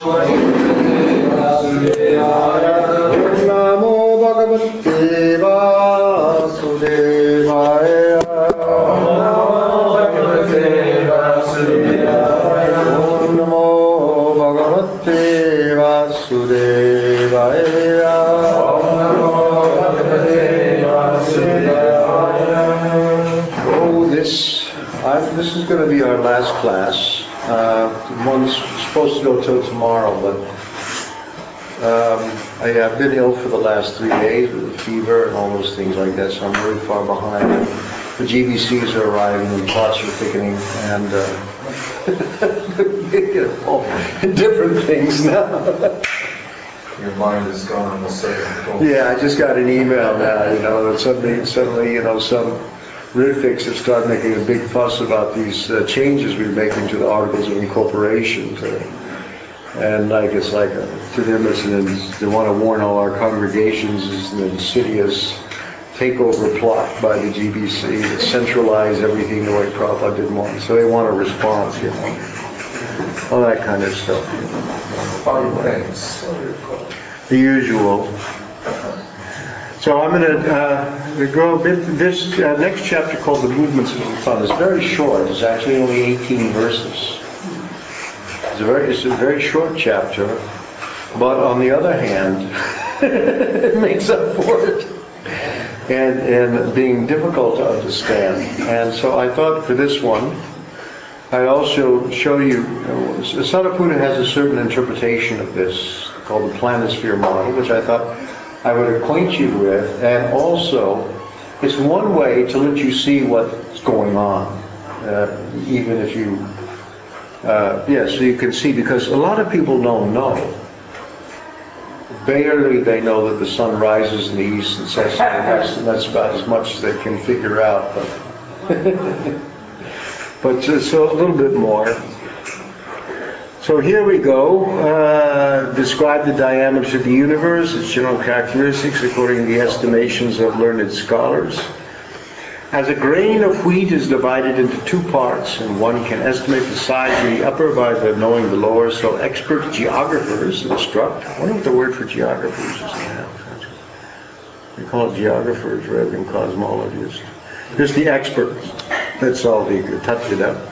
Namo Bhagavate Vasudevaya. Om Namo Bhagavate Vasudevaya. Oh, this is going to be our last class. One's supposed to go till tomorrow, but I've been ill for the last 3 days with a fever and all those things like that, so I'm very far behind. The GBCs are arriving and plots are thickening and different things now. Your mind is gone on the second. Yeah, I just got an email now, that suddenly, some Ritviks have started making a big fuss about these changes we're making to the Articles of Incorporation. And it's like to them, they want to warn all our congregations it's an insidious takeover plot by the GBC to centralize everything the way Prabhupada didn't want. So they want a response, all that kind of stuff. The usual. So I'm going to go a bit. This next chapter called The Movements of the Sun is very short. It's actually only 18 verses. It's a very short chapter, but on the other hand, it makes up for it and being difficult to understand. And so I thought for this one, I'd also show you, Sariputta has a certain interpretation of this called the planisphere model, which I thought I would acquaint you with, and also it's one way to let you see what's going on, even if you so you can see, because a lot of people don't know. Barely they know that the sun rises in the east and sets in the west, and that's about as much as they can figure out. But so a little bit more. So here we go. Describe the diameter of the universe, its general characteristics according to the estimations of learned scholars. As a grain of wheat is divided into 2 parts, and one can estimate the size of the upper by knowing the lower, so expert geographers instruct. I wonder what the word for geographers is now. We call it geographers rather than cosmologists. Just the experts. That's all they could touch it up.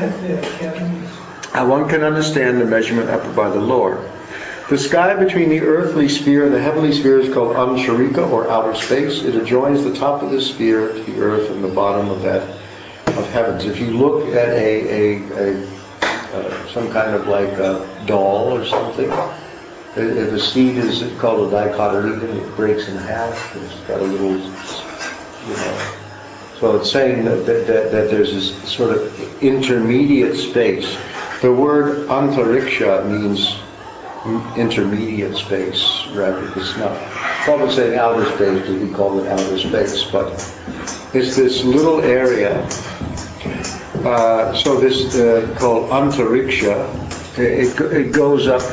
One can understand the measurement upper by the lower. The sky between the earthly sphere and the heavenly sphere is called Antarika, or outer space. It adjoins the top of the sphere to the earth and the bottom of heavens. If you look at some kind of like a doll or something, if a seed is called a dicotyledon, it breaks in half. It's got a little, So it's saying that there's this sort of intermediate space. The word antariksha means intermediate space, rather. It's not. Probably saying outer space because we call it outer space, but it's this little area. So this called antariksha. It goes up.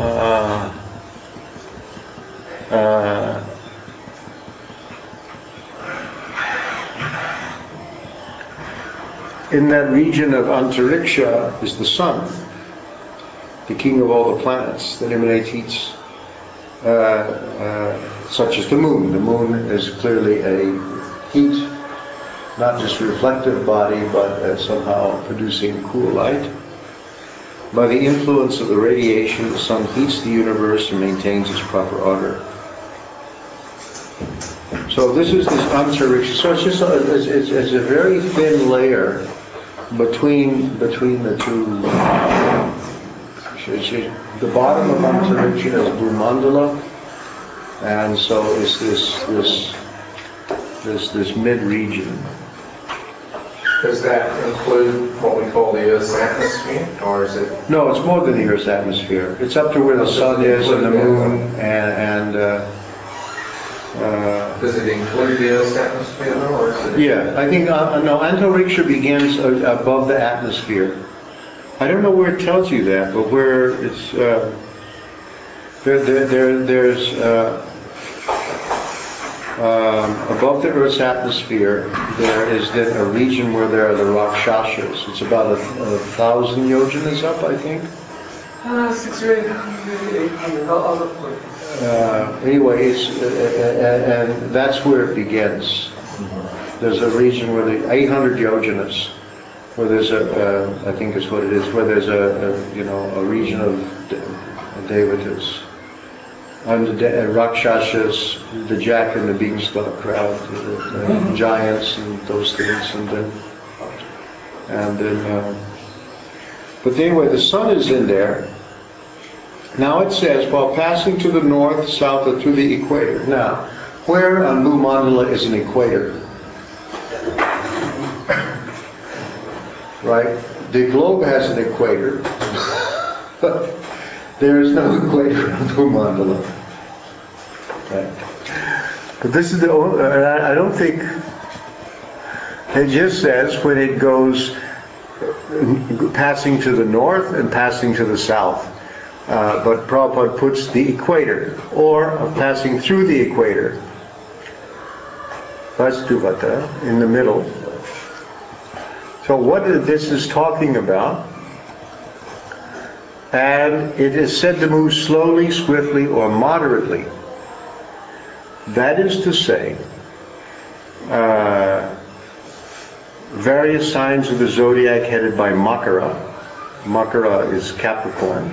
In that region of antariksha is the sun, the king of all the planets that emanate heat, such as the moon. The moon is clearly a heat, not just reflective body, but somehow producing cool light. By the influence of the radiation, the sun heats the universe and maintains its proper order. So this is this antariksha. So it's just it's a very thin layer between the two. The bottom of antariksha is Bhumandala, and so it's this mid region. Does that include what we call the Earth's atmosphere, or is it? No, it's more than the Earth's atmosphere. It's up to where the sun is and the moon, and does it include the Earth's atmosphere, though, or is it? Yeah, I think no. Antariksha begins above the atmosphere. I don't know where it tells you that, but where it's there's above the Earth's atmosphere, there is then a region where there are the Rakshasas. It's about 1,000 yojanas up, I think. 600, 800, I'll look for it. Anyways, and that's where it begins. There's a region where the 800 Yojanas, where there's I think is what it is, where there's a region of Devatas. And the Rakshasas, the jack and the beanstalk crowd, the giants and those things, but anyway, the sun is in there. Now it says, while passing to the north, south, or to the equator. Now, where on Bhumandala is an equator? Right? The globe has an equator, but there is no equator on Bhumandala. Right. But this is the only, I don't think, it just says when it goes passing to the north and passing to the south. But Prabhupada puts the equator, or passing through the equator, Vastuvata, in the middle. So what this is talking about, and it is said to move slowly, swiftly, or moderately. That is to say, various signs of the zodiac headed by Makara. Makara is Capricorn.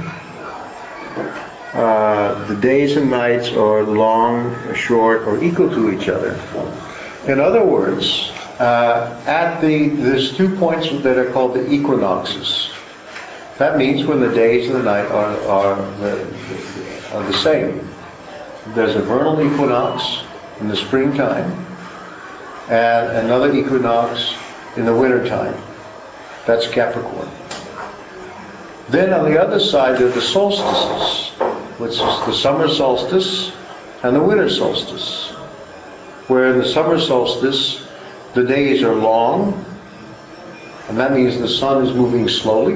The days and nights are long, short, or equal to each other. In other words, there's 2 points that are called the equinoxes. That means when the days and the night are the same. There's a vernal equinox in the springtime and another equinox in the wintertime. That's Capricorn. Then on the other side there are the solstices, which is the summer solstice and the winter solstice. Where in the summer solstice the days are long, and that means the sun is moving slowly.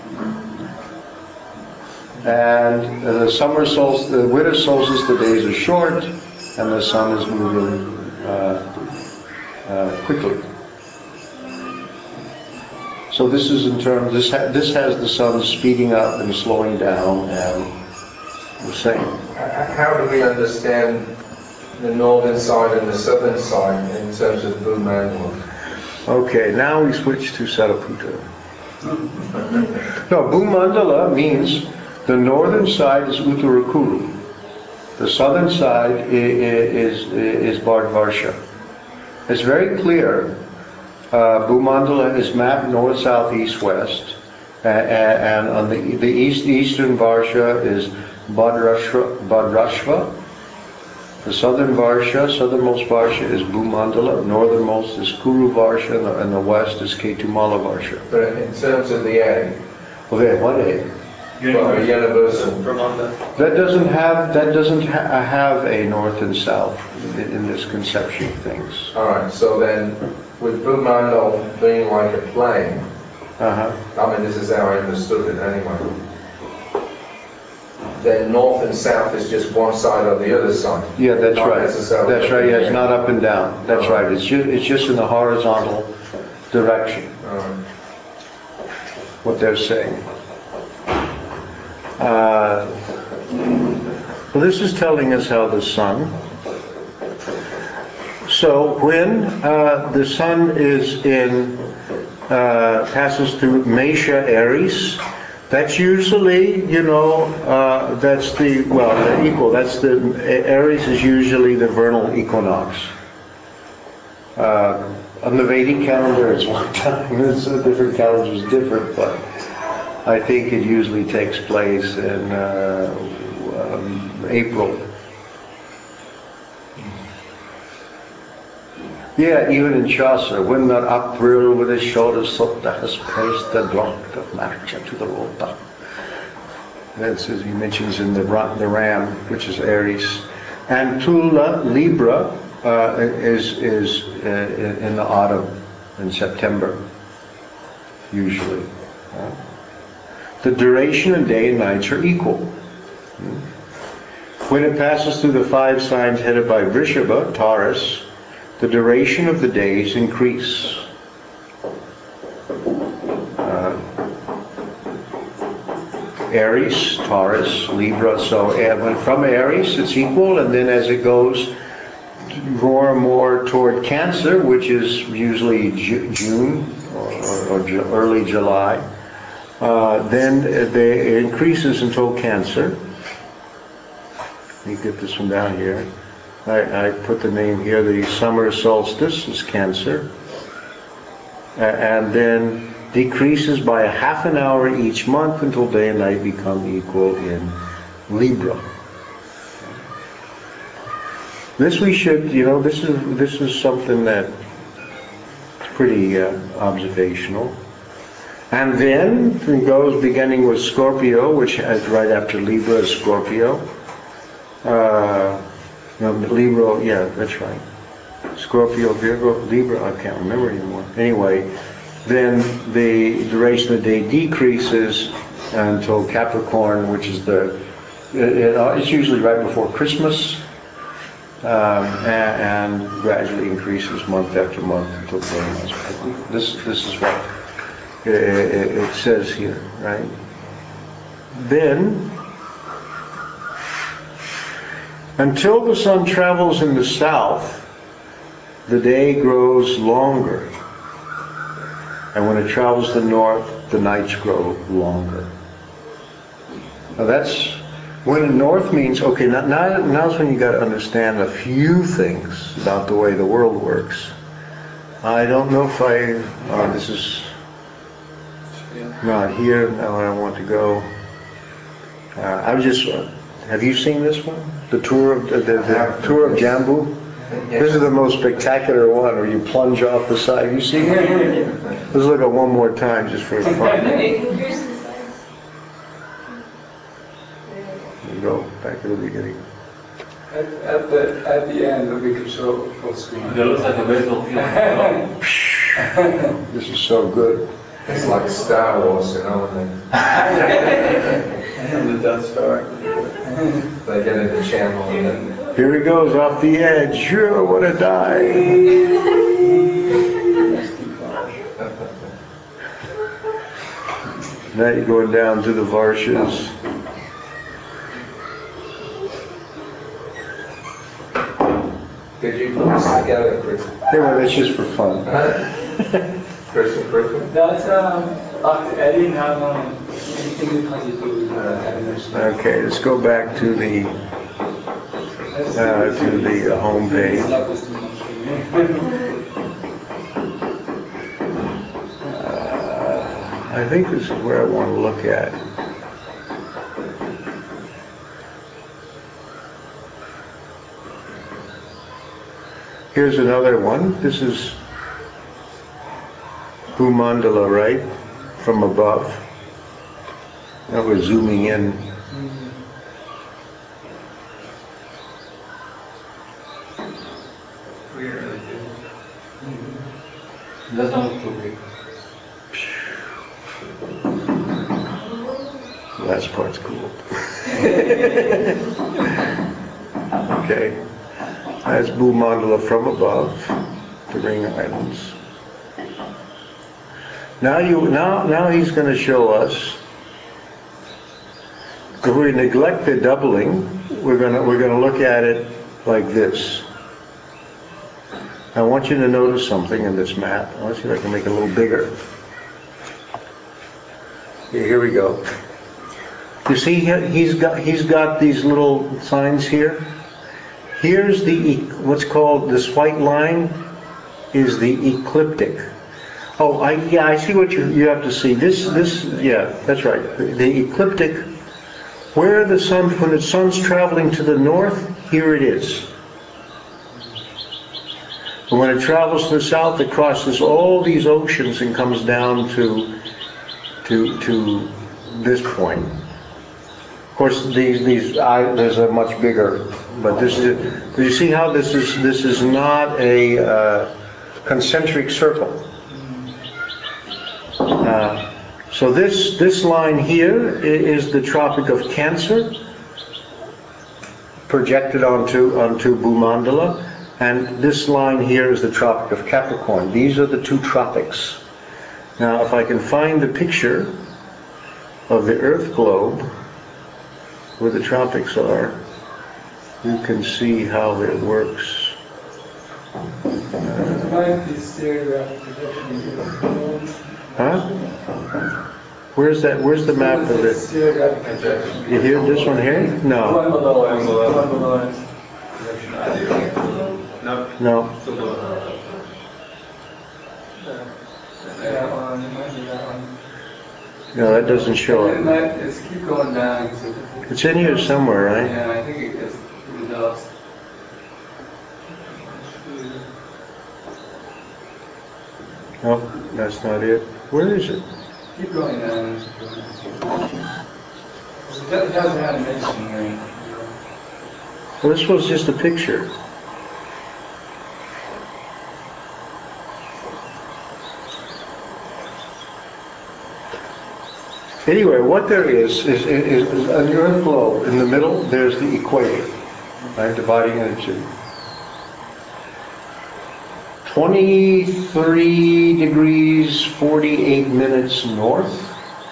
And the winter solstice, the days are short, and the sun is moving quickly. So this is in terms. This has the sun speeding up and slowing down, and the same. How do we understand the northern side and the southern side in terms of Bhumandala? Okay, now we switch to Sariputta. No, Bhumandala means the northern side is Uttarakuru. The southern side is Bharadvarsha. It's very clear. Bhumandala is mapped north, south, east, west. And on the eastern Varsha is Bhadrashva. The southernmost Varsha is Bhumandala. Northernmost is Kuru Varsha, and the west is Ketumala Varsha. But in terms of the A? Well, they have one A. Universal. That doesn't have a north and south in this conception of things. All right. So then, with Bhumandala being like a plane, I mean, this is how I understood it anyway. Then north and south is just one side or the other side. Yeah, that's right. That's right. Yeah, it's not up and down. That's right. It's just in the horizontal direction. What they're saying. Well, this is telling us how the sun. So when the sun is passes through Mesha Aries, that's usually, that's the equal. That's the Aries is usually the vernal equinox. On the Vedic calendar, it's one time. Different calendars different, but I think it usually takes place in April. Yeah, even in Chaucer, when that April with his shoulders sutta has placed the block of marcha to the rota. That's as he mentions in the Ram, which is Aries. And Tula, Libra, is in the autumn, in September, usually. The duration of day and nights are equal. When it passes through the 5 signs headed by Vrishabha, Taurus, the duration of the days increase. Aries, Taurus, Libra. So from Aries it's equal, and then as it goes more and more toward Cancer, which is usually June or early July, then it increases until Cancer. Let me get this one down here. I put the name here. The summer solstice is Cancer. And then decreases by a half an hour each month until day and night become equal in Libra. This we should, this is something that's pretty observational. And then it goes beginning with Scorpio, which is right after Libra is Scorpio. Libra, yeah, that's right. Scorpio, Virgo, Libra, I can't remember anymore. Anyway, then the duration of the day decreases until Capricorn, which is it's usually right before Christmas, and gradually increases month after month until very much. This is what it says here, right? Then, until the sun travels in the south, the day grows longer. And when it travels to the north, the nights grow longer. Now that's, when north means, okay, now's when you got to understand a few things about the way the world works. I don't know if this is not here, now I want to go. Have you seen this one? The tour of the tour of Jambu? This is the most spectacular one where you plunge off the side. Have you seen it? Let's look at one more time just for fun. You go back to the beginning. At the end, we could show full screen. It looks like a baseball field. This is so good. It's like Star Wars, and the Death Star. they get in the channel. Here he goes off the edge. Sure, what a dive. Now you're going down to the Varshas. Did you put this together, Chris? Yeah, well, that's just for fun. Chris? That's I didn't have anything because you do Okay, let's go back to the home page. I think this is where I want to look at. Here's another one. This is Bhumandala, right? From above. Now we're zooming in. Doesn't look too big. The last part's cool. Okay. That's Bhumandala from above, the Ring Islands. Now he's going to show us. If we neglect the doubling, we're going to look at it like this. I want you to notice something in this map. Let's see if I can make it a little bigger. Here we go. You see, he's got these little signs here. Here's what's called, this white line is the ecliptic. Oh, I see what you have to see. This, yeah, that's right. The ecliptic, when the sun's traveling to the north, here it is. And when it travels to the south, it crosses all these oceans and comes down to this point. Of course, these islands are much bigger, but this is. Do you see how this is not a concentric circle? So this line here is the Tropic of Cancer projected onto Bhumandala, and this line here is the Tropic of Capricorn. These are the two tropics. Now, if I can find the picture, of the Earth globe, where the tropics are, you can see how it works. Huh? Where's that? Where's the map of it? You hear this one here? No. One below it. One below it. No. That one. It might be that one. No, that doesn't show It it. might just keep going down. It's in here somewhere, right? Yeah, I think it develops. Nope, that's not it. Where is it? Keep going down. It has an animation here. Well, this was just a picture. Anyway, what there is on the Earth globe, in the middle, there's the equator. I'm dividing it into 23 degrees 48 minutes north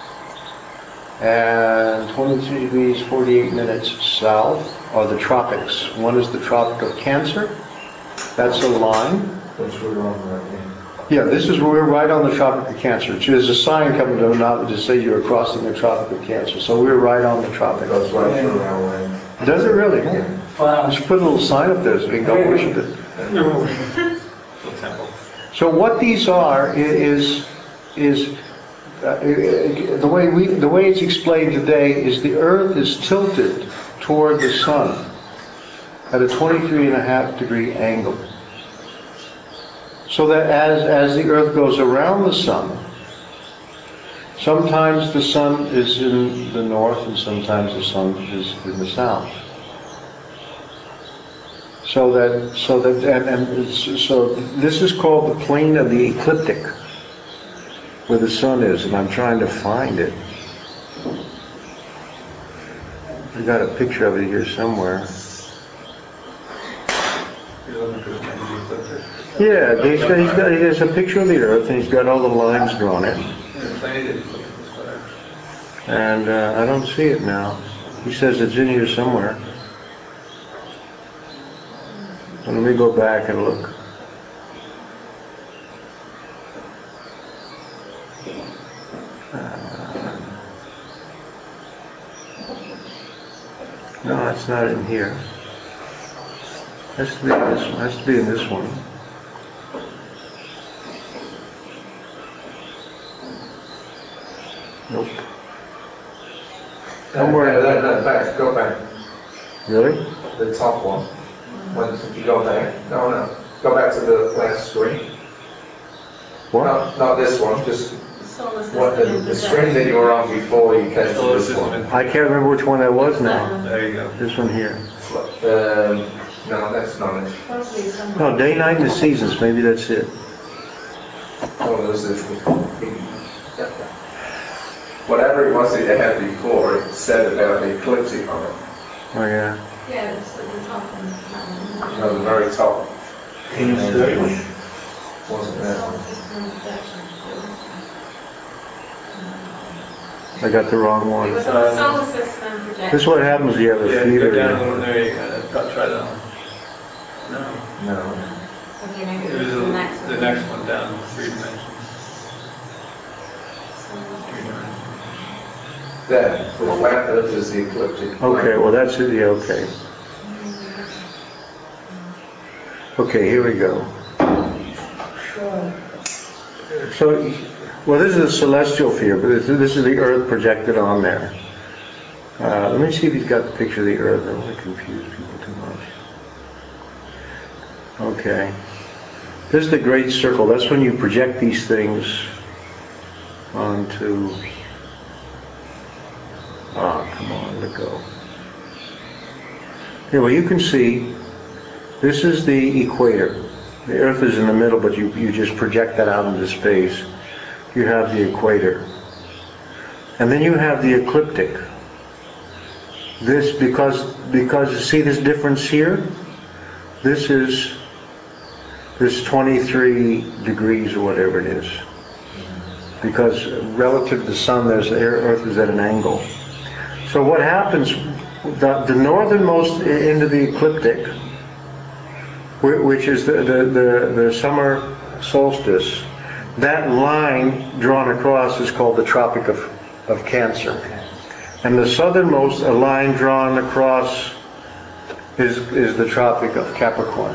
and 23 degrees 48 minutes south are the tropics. One is the Tropic of Cancer. That's a line. Which we're on right now. Yeah, this is where we're right on the Tropic of Cancer. There's a sign coming down now that just says you're crossing the Tropic of Cancer. So we're right on the tropic. It goes right through our land. Does it really? Yeah. Wow. Just put a little sign up there so we can go worship it. So what these are is the way it's explained today is the Earth is tilted toward the sun at a 23.5 degree angle. So that as the Earth goes around the sun, sometimes the sun is in the north and sometimes the sun is in the south. So this is called the plane of the ecliptic, where the sun is, and I'm trying to find it. I got a picture of it here somewhere. Yeah, there's a picture of the Earth, and he's got all the lines drawn in. And I don't see it now. He says it's in here somewhere. So let me go back and look. No, it's not in here. Has to be in this one. Has to be in this one. Nope. Somewhere. No, back. Go back. Really? The top one. Once if you go back. No. Go back to the last screen. What? No, not this one. Just what the screen that you were on before you came to this one. I can't remember which one that was now. There you go. This one here. No, that's not it. No, day, night, and the seasons. Maybe that's it. Oh, this is whatever it was that you had before. It said about the ecliptic on it. Oh yeah. Yeah, it's at the top one. No, the very top. Can you search? Wasn't that one? I got the wrong one. It was on solar system and projection. This is what happens when you have a Yeah, fever. go down one. There you go. Try that one. No. Okay, maybe It it was was the next one. the next one down, 3 dimensions. 3 dimensions. There, the flat Earth is the ecliptic. Okay, well that's it. Yeah, okay. Okay, here we go. So, well, this is a celestial sphere, but this is the Earth projected on there. Let me see if he's got the picture of the Earth. I don't want to confuse people too much. Okay. This is the great circle. That's when you project these things onto... come on, let go. Okay, well, you can see this is the equator. The Earth is in the middle, but you just project that out into space. You have the equator. And then you have the ecliptic. This, because you see this difference here? This is 23 degrees or whatever it is. because relative to the sun, Earth is at an angle. So what happens, the northernmost into the ecliptic, which is the summer solstice, that line drawn across is called the Tropic of Cancer. And the southernmost, a line drawn across, is the Tropic of Capricorn.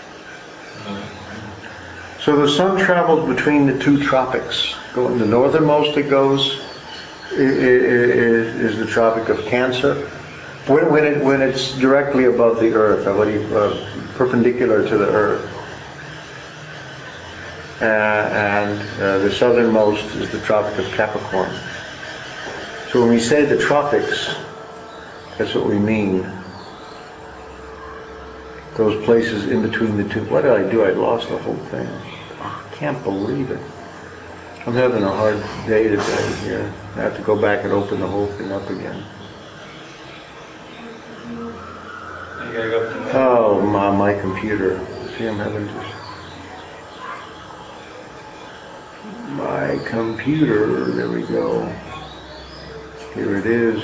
So the sun travels between the two tropics. The northernmost it goes is the Tropic of Cancer. When it's directly above the Earth, perpendicular to the Earth. And the southernmost is the Tropic of Capricorn. So when we say the tropics, that's what we mean. Those places in between the two. What did I do? I lost the whole thing. I can't believe it. I'm having a hard day today here. I have to go back and open the whole thing up again. Oh, my computer. See, I'm having just... My computer, there we go. Here it is.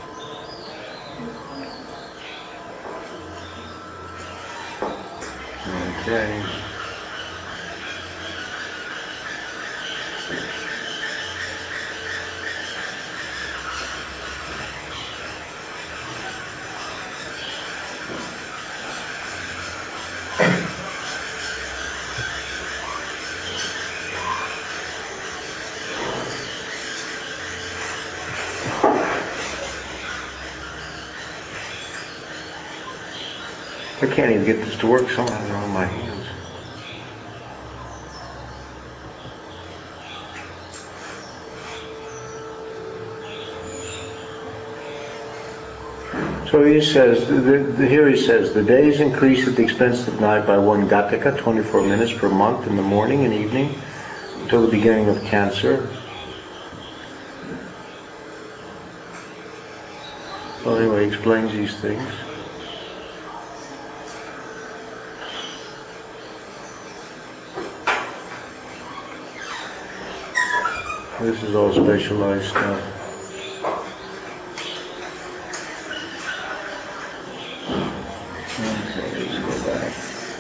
Okay. I can't even get this to work. Something has wrong with my hands. So he says, here he says, the days increase at the expense of night by 1 Gatika, 24 minutes per month in the morning and evening, until the beginning of Cancer. So anyway, he explains these things. This is all specialized stuff. Okay, let's go back.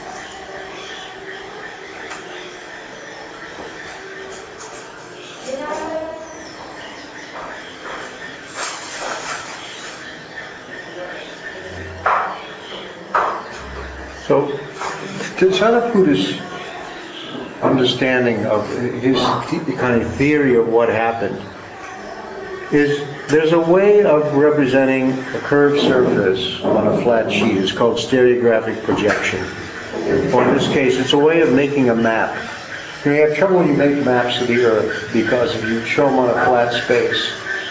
So, Sariputa's understanding of his kind of theory of what happened is there's a way of representing a curved surface on a flat sheet. It's called stereographic projection. Or in this case, it's a way of making a map. You have trouble when you make maps of the Earth because if you show them on a flat space,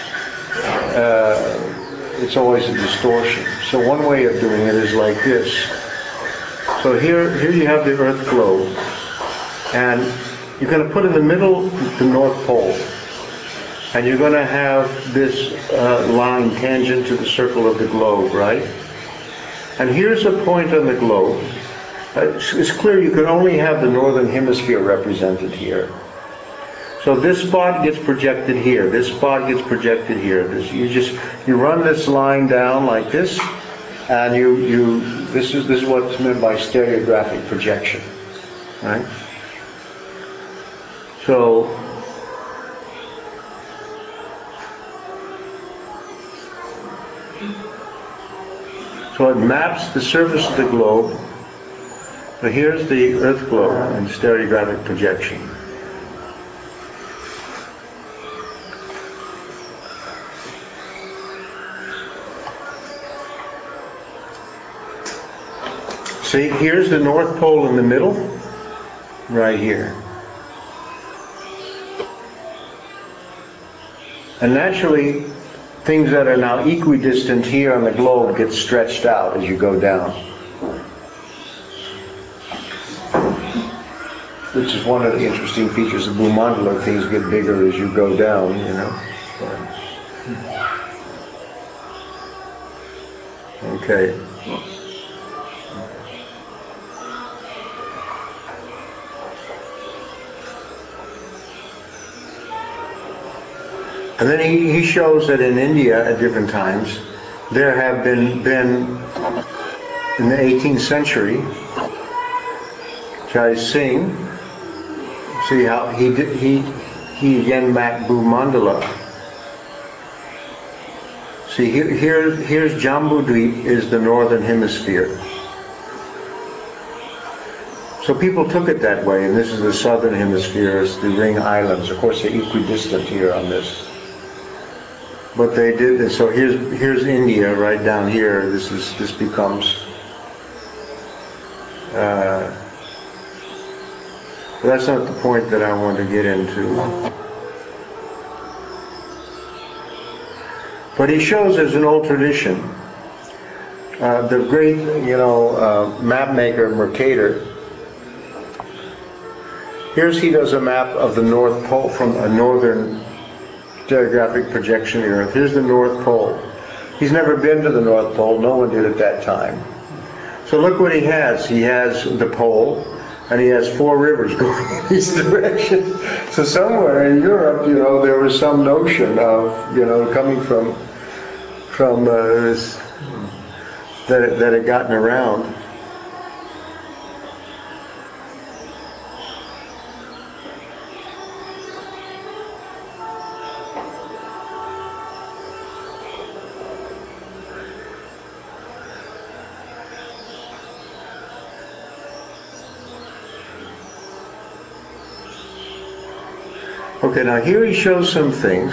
it's always a distortion. So one way of doing it is like this. So here you have the Earth globe, and you're going to put in the middle the North Pole, and you're going to have this line tangent to the circle of the globe, right? And here's a point on the globe. It's clear you can only have the northern hemisphere represented here. So this spot gets projected here. This spot gets projected here. You run this line down like this, and this is what's meant by stereographic projection, right? So it maps the surface of the globe. So here's the Earth globe in stereographic projection. See, here's the North Pole in the middle, right here. And naturally, things that are now equidistant here on the globe get stretched out as you go down. Which is one of the interesting features of Bhumandala. Things get bigger as you go down, you know. Okay. And then he shows that in India at different times, there have been in the 18th century, Jai Singh, see how he again mapped Bhumandala. See, here's Jambudvip is the northern hemisphere. So people took it that way, and this is the southern hemisphere, it's the Ring Islands. Of course, they're equidistant here on this. But they did, and so here's India right down here. This becomes. But that's not the point that I want to get into. But he shows there's an old tradition. The great, map maker Mercator. He does a map of the North Pole from a northern geographic projection of the Earth. Here's the North Pole. He's never been to the North Pole. No one did at that time. So look what he has. He has the pole, and he has 4 rivers going in each direction. So somewhere in Europe, there was some notion of, coming from that had gotten around. Okay, now here he shows some things.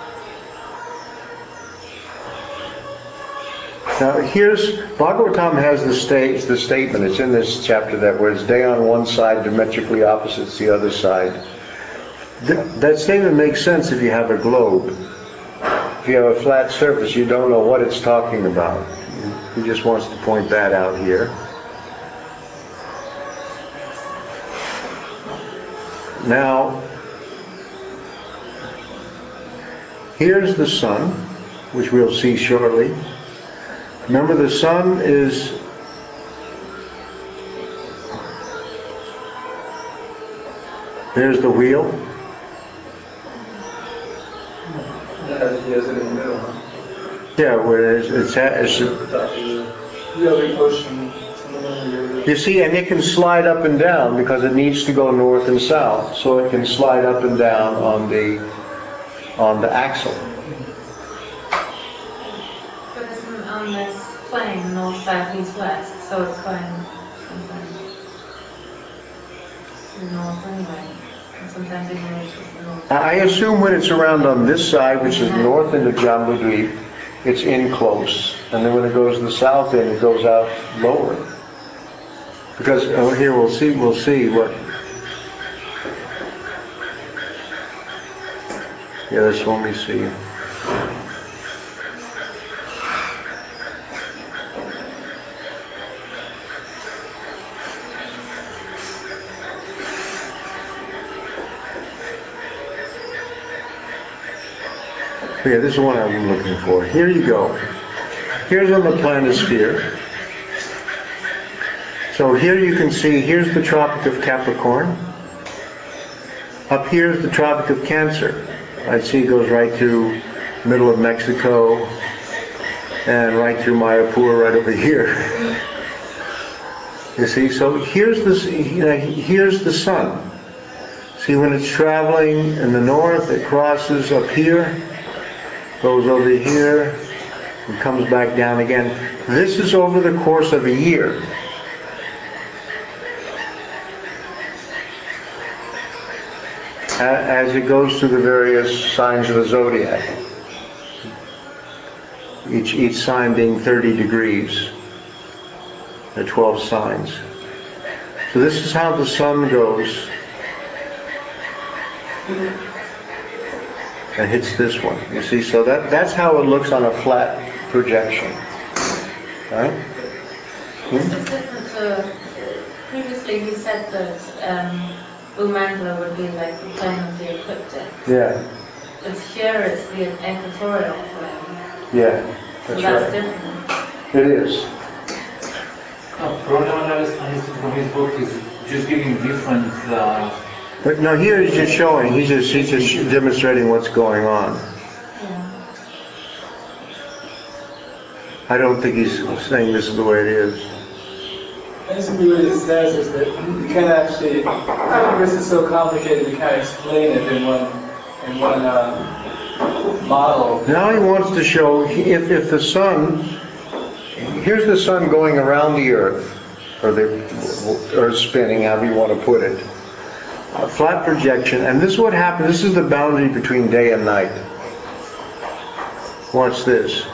Now here's, Bhagavatam has the statement, it's in this chapter, that where it's day on one side, diametrically opposites the other side. That statement makes sense if you have a globe. If you have a flat surface, you don't know what it's talking about. He just wants to point that out here. Now, here's the sun, which we'll see shortly. Remember, the sun is there's the wheel. He has it in the middle, huh? Yeah, where it's You have the ocean in the middle. you see, and it can slide up and down because it needs to go north and south, so it can slide up and down on the axle. But isn't on this plane north, south, east, west, so it's going sometimes to the north anyway, and sometimes it reaches the north. I assume when it's around on this side, which is north into Jambudvip, it's in close, and then when it goes to the south end, it goes out lower. Because here we'll see what. Yeah, this one we see. Yeah, this is the one I'm looking for. Here you go. Here's on the planisphere. So here you can see, here's the Tropic of Capricorn. Up here is the Tropic of Cancer. I see it goes right through middle of Mexico and right through Mayapur right over here. You see, so here's the sun. See, when it's traveling in the north, it crosses up here, goes over here, and comes back down again. This is over the course of a year. As it goes through the various signs of the zodiac. Each sign being 30 degrees. There are 12 signs. So this is how the sun goes and hits this one. You see, so that's how it looks on a flat projection. Right? It's different to, previously he said that Bhumandala would be like the plane of the ecliptic. Yeah. But here it's the equatorial plane. Yeah. So That's that's right. different. It is. From what I understand from his book, he's just giving different. But no, here he's just showing. He's just demonstrating what's going on. I don't think he's saying this is the way it is. Basically what it says is that you can't actually, this is so complicated you can't explain it in one model. Now he wants to show if the sun, here's the sun going around the earth, or the earth spinning, however you want to put it. A flat projection, and this is what happens, this is the boundary between day and night. Watch this.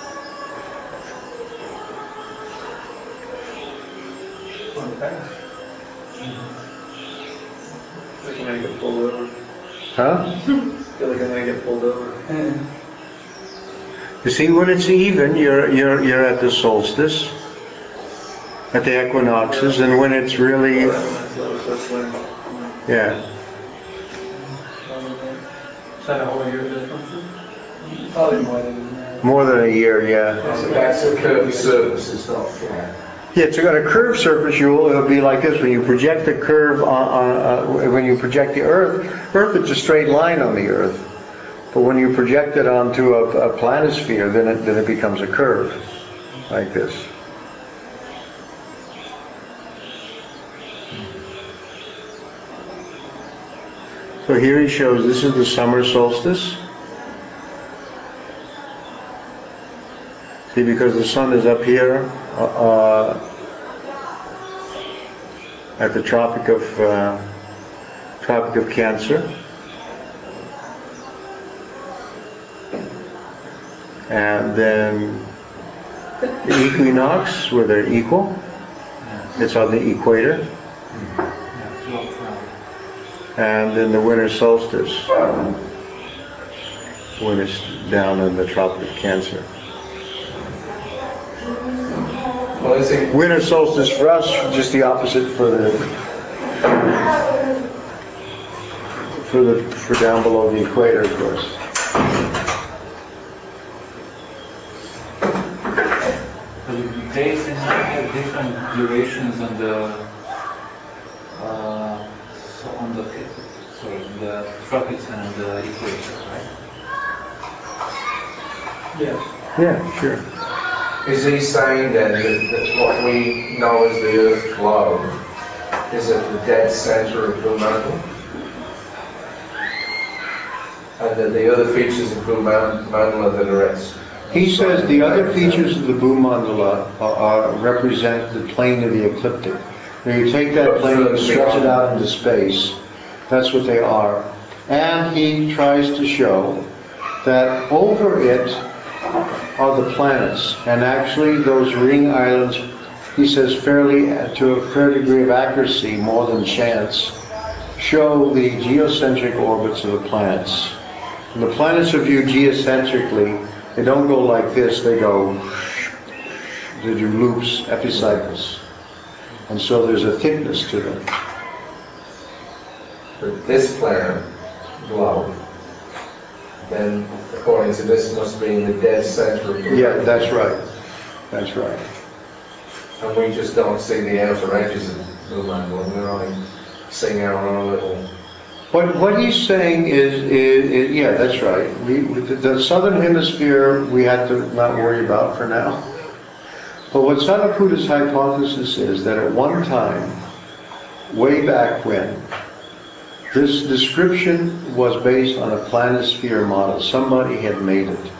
Like I'm gonna get pulled over. Huh? I feel like I'm gonna get pulled over. You see, when it's even, you're at the solstice, at the equinoxes, and when it's really, yeah. Is that a whole year difference? Probably more than that. More than a year, yeah. That's a curved surface, it's not flat. Yeah, it's got a curved surface. It'll be like this. When you project the curve when you project the Earth is a straight line on the Earth. But when you project it onto a planisphere, then it becomes a curve, like this. So here he shows this is the summer solstice. See, because the sun is up here at the Tropic of Cancer, and then the equinox, where they're equal, it's on the equator, and then the winter solstice when it's down in the Tropic of Cancer. Winter solstice for us, just the opposite for down below the equator, of course. So the days and night have different durations on the tropics and on the equator, right? Yeah. Yeah, sure. Is he saying then that what we know as the Earth globe is at the dead centre of Blue Mantle? And that the other features of Blue Mantle are the rest? He says the other features of the Bhumandala represent the plane of the ecliptic. Now you take that plane and stretch it out into space. That's what they are. And he tries to show that over it are the planets. And actually those ring islands, he says to a fair degree of accuracy, more than chance, show the geocentric orbits of the planets. When the planets are viewed geocentrically, they don't go like this, they do loops, epicycles. And so there's a thickness to them. But this planet, globe, then according to this must be in the dead centre of the Yeah, that's right. That's right. And we just don't see the outer edges of Blue Mantle, and we're only seeing our own little... What he's saying is yeah, that's right. The southern hemisphere we had to not worry about for now. But what Sariputa's hypothesis is that at one time, way back when, this description was based on a planisphere model. Somebody had made it.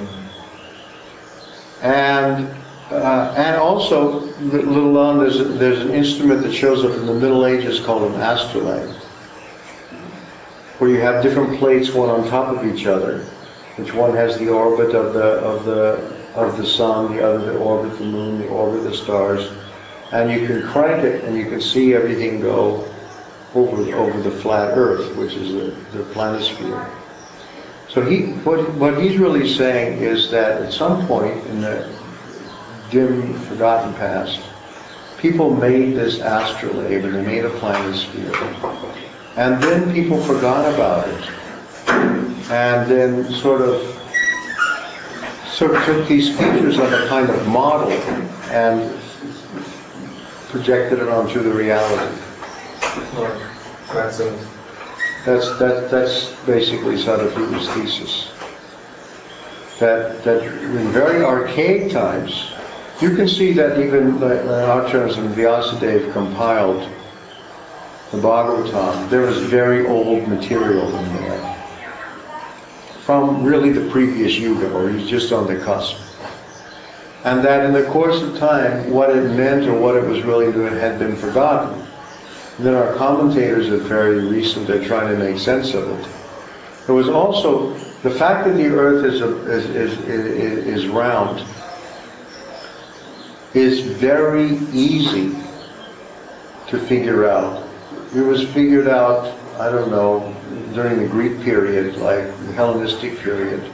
And also, little on, there's an instrument that shows up in the Middle Ages called an astrolabe, where you have different plates, one on top of each other, which one has the orbit of the sun, the other the orbit the moon, the orbit the stars, and you can crank it and you can see everything go over the flat Earth, which is the planisphere. So what he's really saying is that at some point in the dim, forgotten past, people made this astrolabe and they made a planisphere. And then people forgot about it. And then sort of took these features of a kind of model and projected it onto the reality. That's basically Sariputa's thesis. that in very archaic times, you can see that even Acharyas and Vyasadeva compiled the Bhagavatam, there was very old material in there from really the previous yuga, or he's just on the cusp. And that in the course of time, what it meant or what it was really doing had been forgotten. And then our commentators are very recent, they're trying to make sense of it. There was also the fact that the earth is round is very easy to figure out. It was figured out, I don't know, during the Greek period, like the Hellenistic period.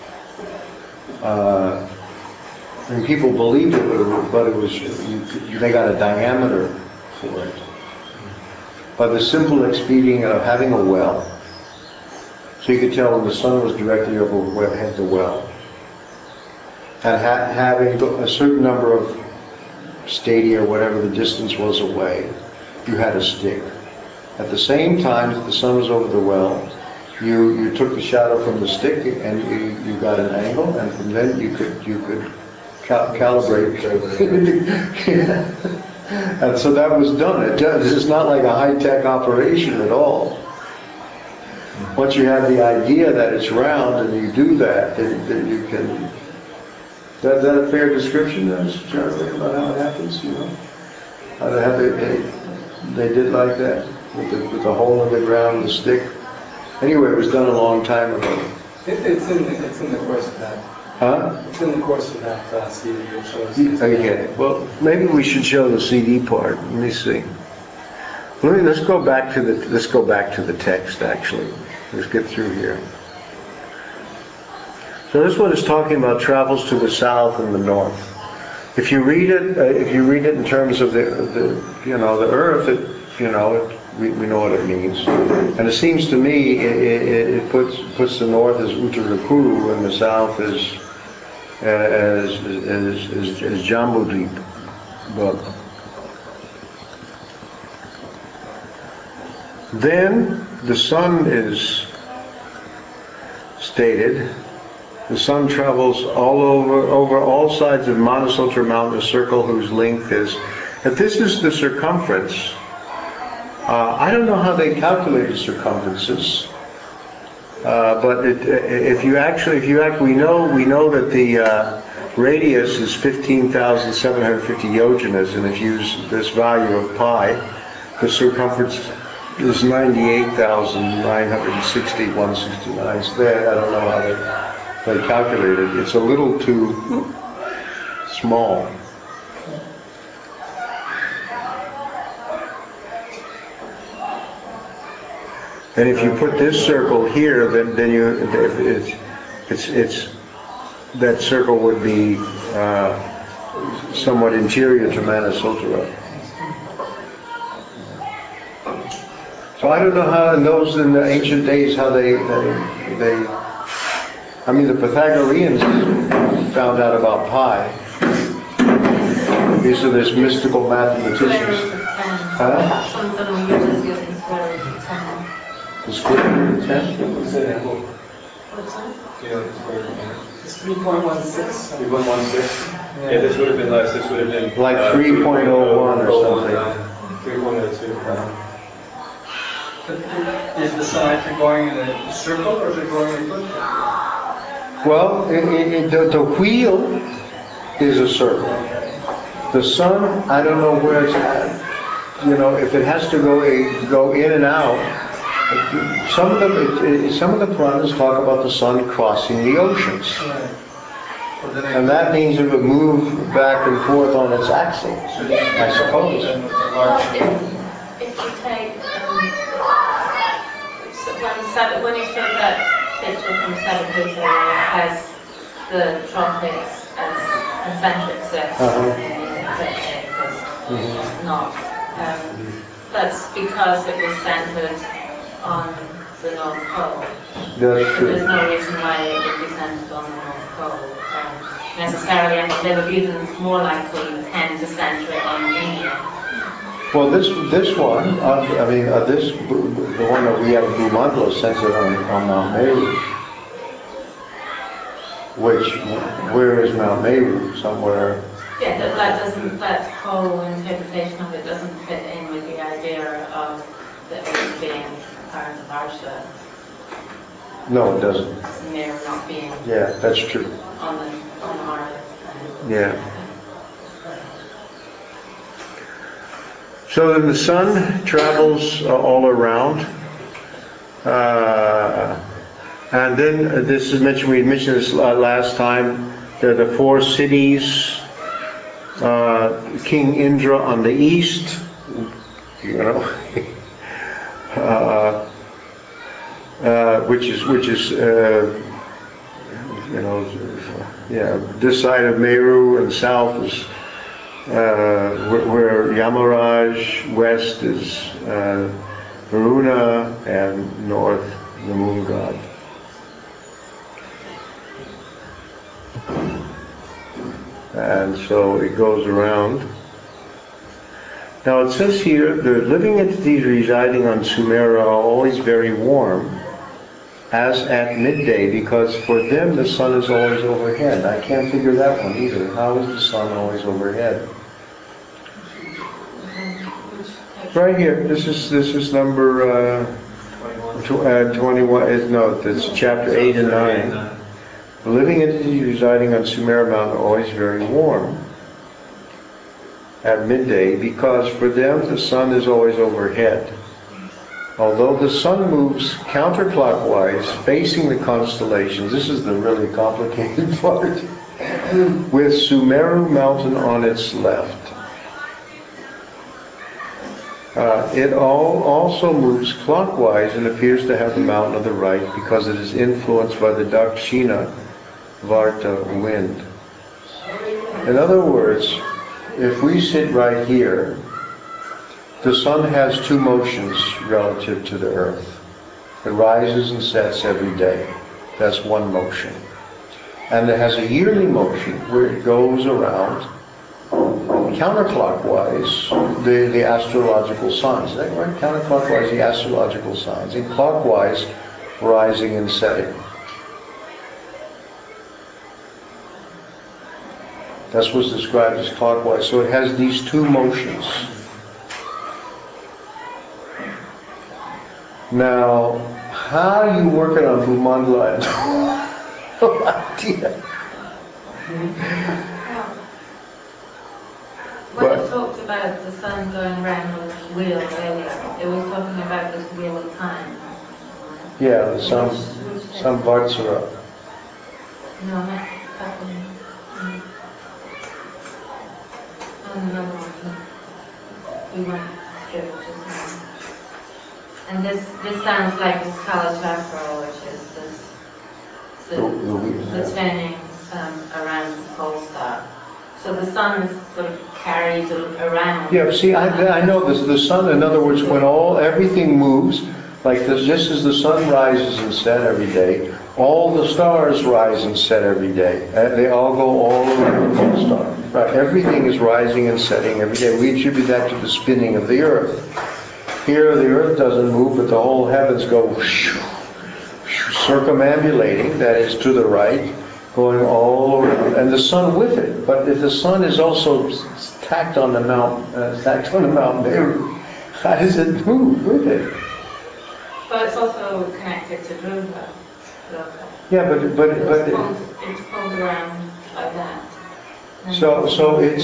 And people believed it, but it was, they got a diameter for it. By the simple expedient of having a well. So you could tell when the sun was directly overhead the well. And having a certain number of stadia, or whatever the distance was away, you had a stick. At the same time that the sun was over the well, you took the shadow from the stick and you got an angle, and from then you could calibrate. And so that was done. This is not like a high-tech operation at all. Once you have the idea that it's round and you do that, then you can. Is that a fair description, Charlie, about how it happens? You know, how they did like that with the hole in the ground and the stick. Anyway, it was done a long time ago. It's in the course of that. Huh? It's in the course of that CD that shows. Okay. Well, maybe we should show the CD part. Let me see. Let's go back to the text. Actually, let's get through here. So this one is talking about travels to the south and the north. If you read it in terms of the earth, we know what it means. And it seems to me it puts the north as Uttarakuru and the south as Jambudvip. But then the sun is stated. The sun travels over all sides of Manasotra mountain, a circle whose length is. If this is the circumference, I don't know how they calculated circumferences, but we know that the radius is 15,750 yojanas, and if you use this value of pi, the circumference is 98,960, 169. So I don't know how they calculated. It's a little too small. And if you put this circle here, then that circle would be somewhat interior to Manasotra. So I don't know how in the ancient days how they I mean the Pythagoreans found out about pi. These are this mystical mathematicians. Huh? Some of them were just using square root of 10. The square root of 10? What's the angle? What's that? Yeah, the square root of 10. It's 3.16. 3.16? Yeah. Yeah, this would have been less. This would have been Like 3.01 or something. 3.02. Is the sun actually going in a circle or is it going in a elliptic? Well, the wheel is a circle. The sun, I don't know where it's at. If it has to go in and out. Some of the Puranas talk about the sun crossing the oceans. Right. Well, And that means it would move back and forth on its axis, I suppose. Well, if you take when you showed that picture from Sadaputa where it has the tropics as concentric circles and the ecliptic as not, that's because it was centered on the North Pole. That's But true. there's no reason why it would be centered on the North Pole necessarily, and they would even more likely tend to center it on India. Well, this one, the one that we have in Bhumandala, centered on Mount Meru. Where is Mount Meru? Somewhere. Yeah, that whole interpretation of it doesn't fit in with the idea of the earth being a part of Arsha. No, it doesn't. Meru not being. Yeah, that's true. On the Mara. Yeah. So then the sun travels all around. And then this is mentioned, we mentioned this last time, there are the four cities, King Indra on the east, which is this side of Meru, and south is where Yamaraj, west is Varuna, and north the moon god. And so it goes around. Now it says here, the living entities residing on Sumera are always very warm, as at midday, because for them the sun is always overhead. I can't figure that one either. How is the sun always overhead? Right here. This is number 21. No, it's chapter 8 and 9. The living entities residing on Sumera Mountain are always very warm at midday, because for them the sun is always overhead. Although the sun moves counterclockwise, facing the constellations, this is the really complicated part, with Sumeru Mountain on its left. It also moves clockwise and appears to have the mountain on the right, because it is influenced by the Dakshina Varta wind. In other words, if we sit right here, the sun has two motions relative to the earth. It rises and sets every day. That's one motion. And it has a yearly motion where it goes around counterclockwise the astrological signs. Is that right? Counterclockwise the astrological signs, and clockwise rising and setting. That's what's described as clockwise. So it has these two motions. Now, how you work it on Bhumandala, I have no idea. When it talked about the sun going around on this wheel earlier, it was talking about this wheel of time. Yeah, the sun Vatsara. No, not another one. We went through just now. And this sounds like this Kala Chakra, which is this the turning around the pole star. So the sun is sort of carried around. Yeah, see, I know this. The sun, in other words, when everything moves, like this, just as the sun rises and sets every day, all the stars rise and set every day. They all go all around the pole star. Right? Everything is rising and setting every day. We attribute that to the spinning of the earth. Here, the earth doesn't move, but the whole heavens go circumambulating, that is, to the right, going all around, and the sun with it. But if the sun is also tacked on the Mount Meru, how does it move with it? Well, it's also connected to Dhruva. Yeah, but it's pulled around by that. And so it's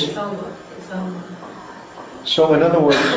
so in other words,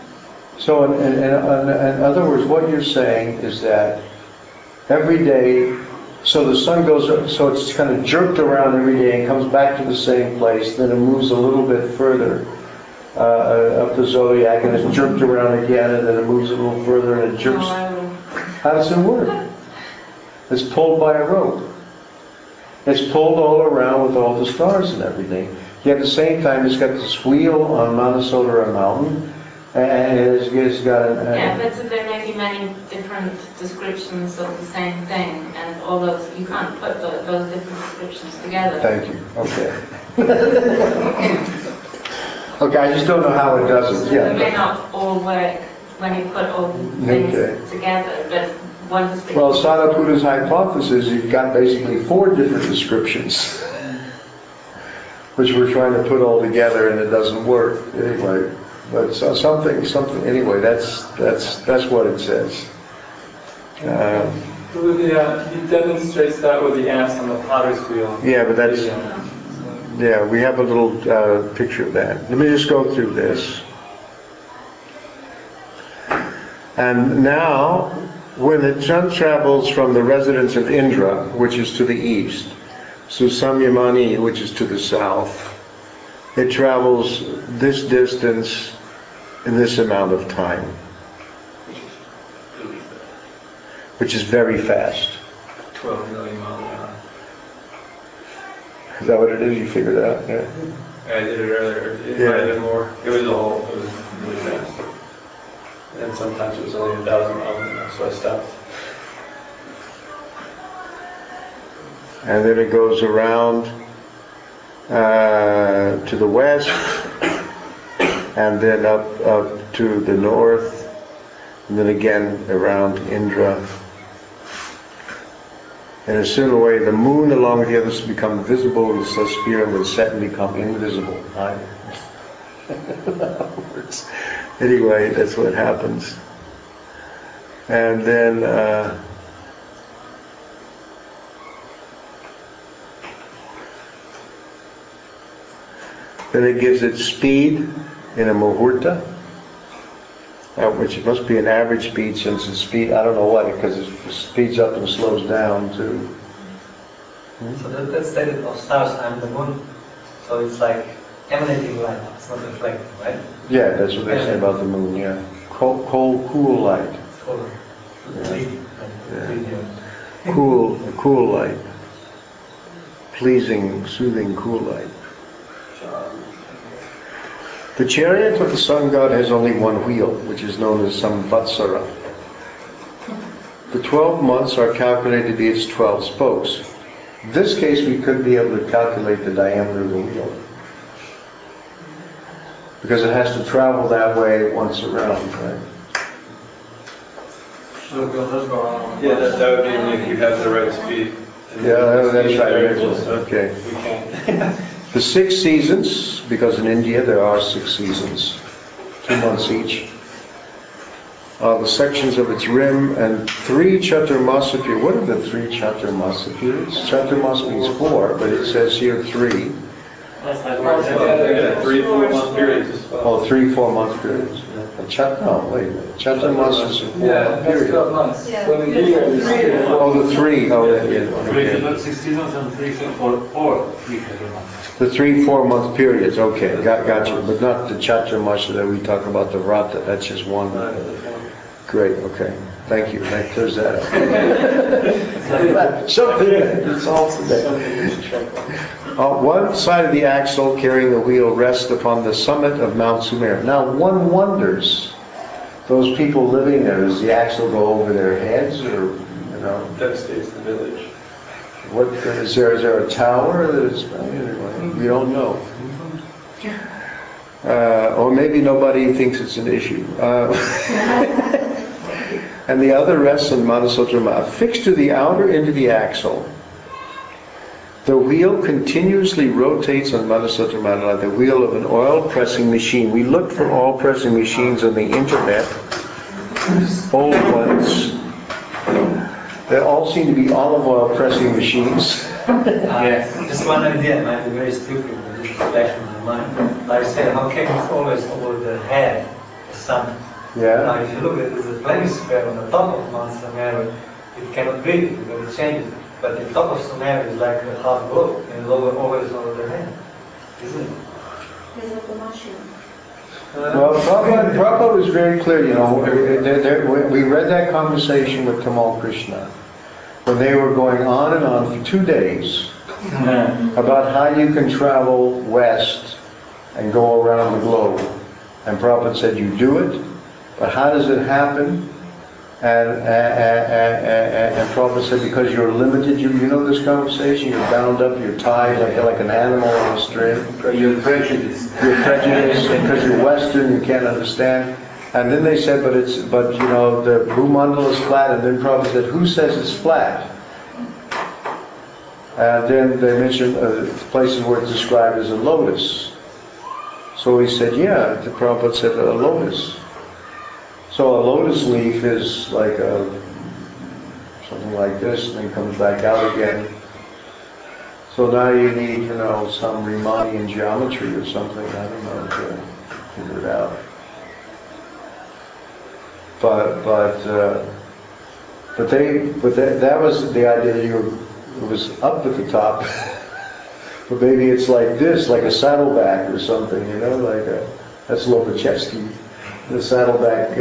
in other words, what you're saying is that every day, so the sun goes, so it's kind of jerked around every day and comes back to the same place, then it moves a little bit further up the zodiac, and it's jerked around again, and then it moves a little further, and it jerks. How does it work? It's pulled by a rope. It's pulled all around with all the stars and everything. Yet at the same time, it's got this wheel on Manasodara Mountain, and it's got yeah, but there may be many different descriptions of the same thing, and all those, you can't put those different descriptions together. Thank you. Okay. Okay, I just don't know how it does it. So they may not all work when you put all things together, but one description. Well, Sariputa's hypothesis, you've got basically 4 different descriptions, which we're trying to put all together, and it doesn't work anyway. But something. Anyway, that's what it says. He demonstrates that with the ants on the potter's wheel. Yeah, but that's we have a little picture of that. Let me just go through this. And now, when the sun travels from the residence of Indra, which is to the east, to Samyamani, which is to the south, it travels this distance in this amount of time, which is very fast. 12 million miles an hour. Is that what it is? You figured it out? Yeah. I did it earlier. It might have been more. It was really fast. And sometimes it was only 1,000 miles an hour, so I stopped. And then it goes around to the west, and then up to the north, and then again around Indra. In a similar way, the moon along with the others become visible in the sphere and then set and become invisible. In other words. Anyway, that's what happens. And then it gives it speed in a muhurta, which must be an average speed since it's speed, I don't know what, because it speeds up and slows down too. So that's stated of stars and the moon. So it's like emanating light, it's not reflecting, right? Yeah, that's what they say about the moon, yeah. Cool light. Cool. Cool light. Pleasing, soothing, cool light. The chariot of the sun god has only one wheel, which is known as Samvatsara. The 12 months are calculated to be its 12 spokes. In this case, we could be able to calculate the diameter of the wheel, because it has to travel that way once around, right? Yeah, that would be only if we have the right speed. Yeah, that's right. Variables, so Okay. We can't. The 6 seasons, because in India there are 6 seasons, 2 months each, are the sections of its rim, and 3 chaturmasa periods. What are the 3 chaturmasa periods? Chaturmas means 4, but it says here 3. Yeah, 3 4-month periods as well. Oh, 3 4-month periods. No, wait a minute. Chaturmas is a 4-month that's period. 12 months. Yeah. So in a year, there's Oh, the 3. Oh, yeah. Three, Okay. 6 seasons and 3 The 3 4-month periods. Okay, got you. But not the chaturmasya that we talk about, the vrata. That's just one. Great. Okay. Thank you. That clears that up. Something that solves the one side of the axle carrying the wheel rests upon the summit of Mount Sumer. Now, one wonders, those people living there, does the axle go over their heads, or Devastates the village. what is there? Is there a tower that is? Anyway, we don't know. Or maybe nobody thinks it's an issue. And the other rests on Manasotrama. Affixed to the outer end of the axle, the wheel continuously rotates on Manasotrama like the wheel of an oil pressing machine. We looked for oil pressing machines on the internet, old ones. They all seem to be olive oil pressing machines. Yes. Just one idea, might be very stupid, but this is flashing in my mind. Like I said, how come it's always over the head, the sun? Yeah. Now, if you look at the planisphere on the top of Mount Sumeru, it cannot be because it changes. But the top of Sumeru is like a half globe, and it's always over the head, isn't it? Because of the mushroom. Well, Prabhupada was very clear, we read that conversation with Tamal Krishna when they were going on and on for 2 days about how you can travel west and go around the globe. And Prabhupada said, you do it, but how does it happen? And Prabhupada said, because you're limited, you know this conversation, you're bound up, you're tied like an animal on a string. You're prejudiced. You're prejudiced, and because you're Western, you can't understand. And then they said, but the Bhumandala is flat. And then Prabhupada said, who says it's flat? And then they mentioned places where it's described as a lotus. So he said, yeah, the Prabhupada said a lotus. So a lotus leaf is like something like this, and then comes back out again. So now you need, some Riemannian geometry or something, I don't know, to figure it out. But that was the idea that it was up at the top. But maybe it's like this, like a saddleback or something, that's Lobachevsky, the saddleback.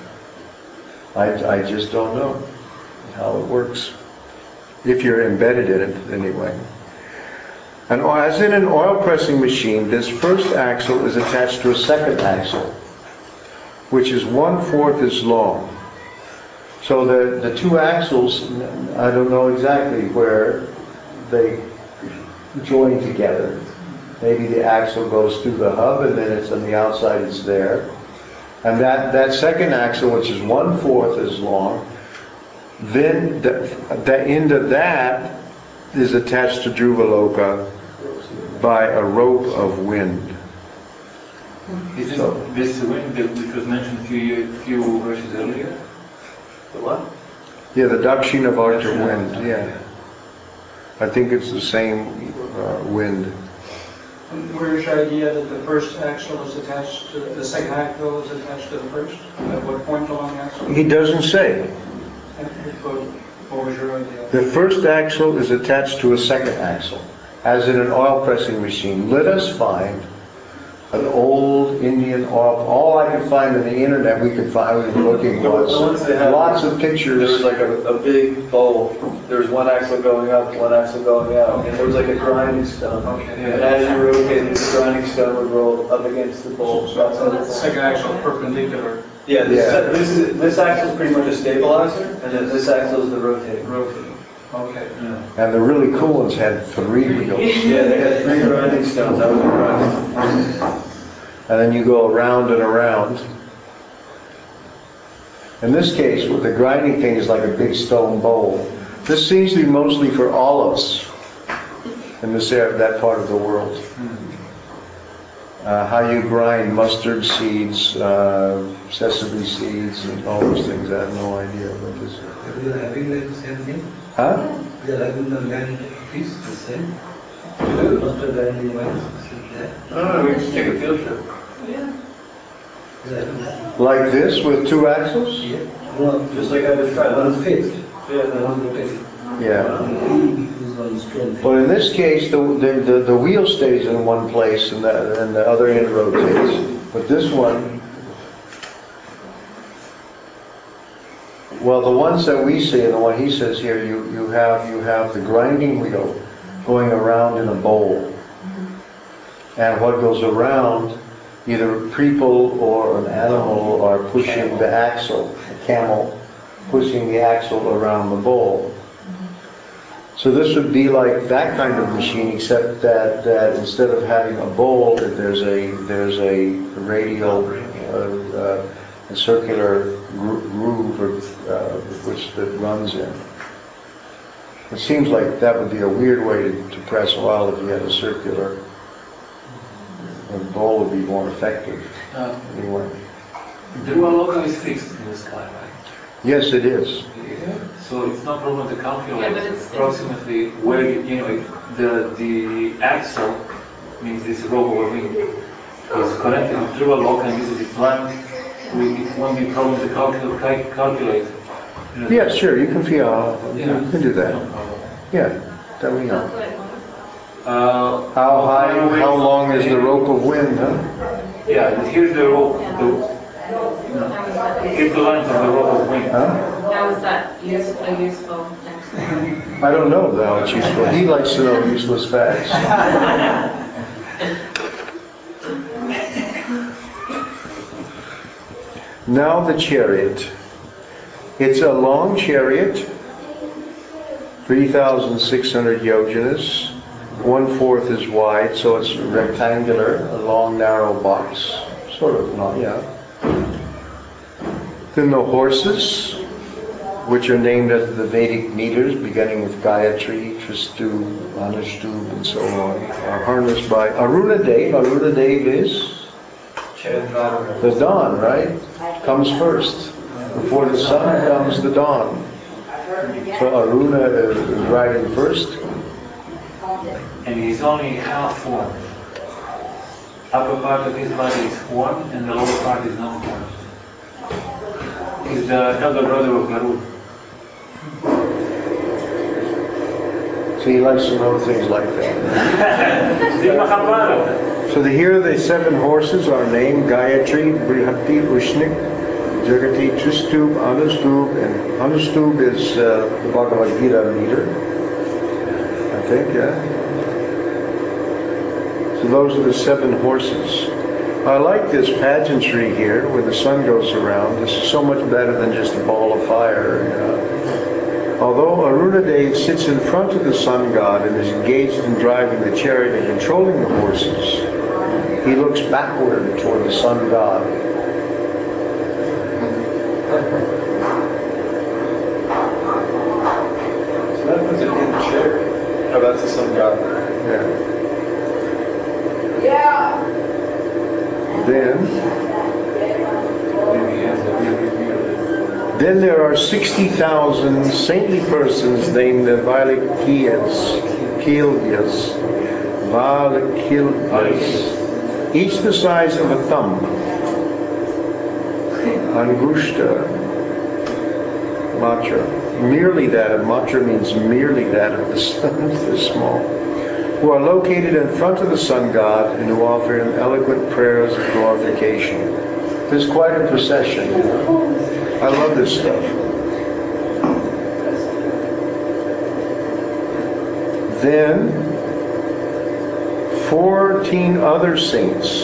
I just don't know how it works. If you're embedded in it, anyway. And as in an oil pressing machine, this first axle is attached to a second axle, which is 1/4 as long. So the two axles, I don't know exactly where they join together. Maybe the axle goes through the hub and then it's on the outside, it's there. And that second axle, which is 1/4 as long, then the end of that is attached to Dhruvaloka by a rope of wind. Is this wind which was mentioned a few verses earlier? The what? Yeah, the Dakshinavarta wind, yeah. I think it's the same wind. And where's your idea that the first axle is attached to the second axle is attached to the first? At what point along the axle? He doesn't say. What was your idea? The first axle is attached to a second axle, as in an oil pressing machine. Let us find an old Indian oil. All I could find on the internet, we were looking was lots of pictures. There was like a big bowl. There was one axle going up, one axle going out, and there was like a grinding stone. Okay. And as you rotated, the grinding stone would roll up against the bowl. So the second axle is perpendicular. Yeah, this axle is pretty much a stabilizer, and then this axle is the rotating. Okay. Yeah. And the really cool ones had 3 wheels. Yeah, they had 3 grinding stones. That was impressive. And then you go around and around. In this case, the grinding thing is like a big stone bowl. This seems to be mostly for olives in that part of the world. How you grind mustard seeds, sesame seeds, and all those things. I have no idea what this is. We are having like the same thing. Huh? We are having the land fish the same. Mustard grinding wines. No, we just take a field trip. Yeah. We are having that. Like this with 2 axles? Yeah. No, Just like I described. one is fixed. Yeah, One is rotating. Yeah. This one is stone. But in this case, the wheel stays in one place and the other end rotates. But this one, well, the ones that we see and the one he says here, you have the grinding wheel going around in a bowl. And what goes around, either people or an animal are pushing the axle, a camel, pushing the axle around the bowl. So this would be like that kind of machine, except that instead of having a bowl, there's a radial, a circular groove that runs in. It seems like that would be a weird way to press oil if you had a circular. A bowl would be more effective. Anyway. Dhruvaloka is fixed in the sky, right? Yes, it is. Yeah. So it's no problem to calculate Yeah, but it's approximately where the axle means this rope or wing is connected with Dhruvaloka and this is its length. It won't be a problem to calculate. Yeah, sure. You can feel. You can do that. No problem. Yeah, that we know. Calculate what? How high? How long is the rope of wind? Huh? Yeah, but here's the rope. Here's the length of the rope of wind. Huh? How is that useful? I don't know how it's useful. He likes to know useless facts. Now the chariot. It's a long chariot, 3,600 yojanas. 1/4 is wide, so it's rectangular, a long, narrow box. Sort of, not, yeah. Then the horses, which are named after the Vedic meters, beginning with Gayatri, Tristub, Anushtub, and so on, are harnessed by Arunadev. Arunadev is the dawn, right? Comes first. Before the sun comes the dawn. So Aruna is riding first. And he's only half formed. Upper part of his body is formed and the lower part is not formed. He's the elder brother of Garud. So he likes to know things like that. So here the 7 horses are named Gayatri, Brihati, Ushnik, Jagati, Tristub, Anustub, and Anustub is the Bhagavad Gita meter, I think, yeah. So those are the 7 horses. I like this pageantry here where the sun goes around. This is so much better than just a ball of fire. Although Arunadev sits in front of the sun god and is engaged in driving the chariot and controlling the horses, he looks backward toward the sun god. So that puts it in the chariot. Oh, that's the sun god. Yeah. Then there are 60,000 saintly persons named the Valikyas, each the size of a thumb. Angushta Matra. Merely that of Matra means merely that of the sun, this small. Who are located in front of the sun god and who offer him eloquent prayers of glorification. There's quite a procession, you know. I love this stuff. Then 14 other saints,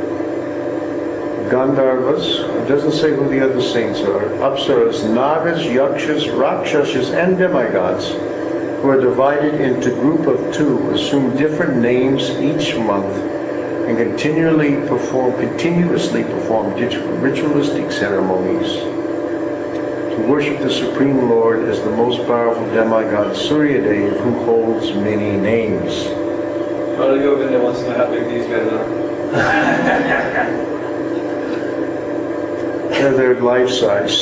Gandharvas, it doesn't say who the other saints are, Apsaras, Nagas, Yakshas, Rakshasas, and demigods, who are divided into group of 2, assume different names each month, and continuously perform ritualistic ceremonies to worship the Supreme Lord as the most powerful demigod Suryadev, who holds many names. Brother Govinda wants to know how big these guys are. They're life size.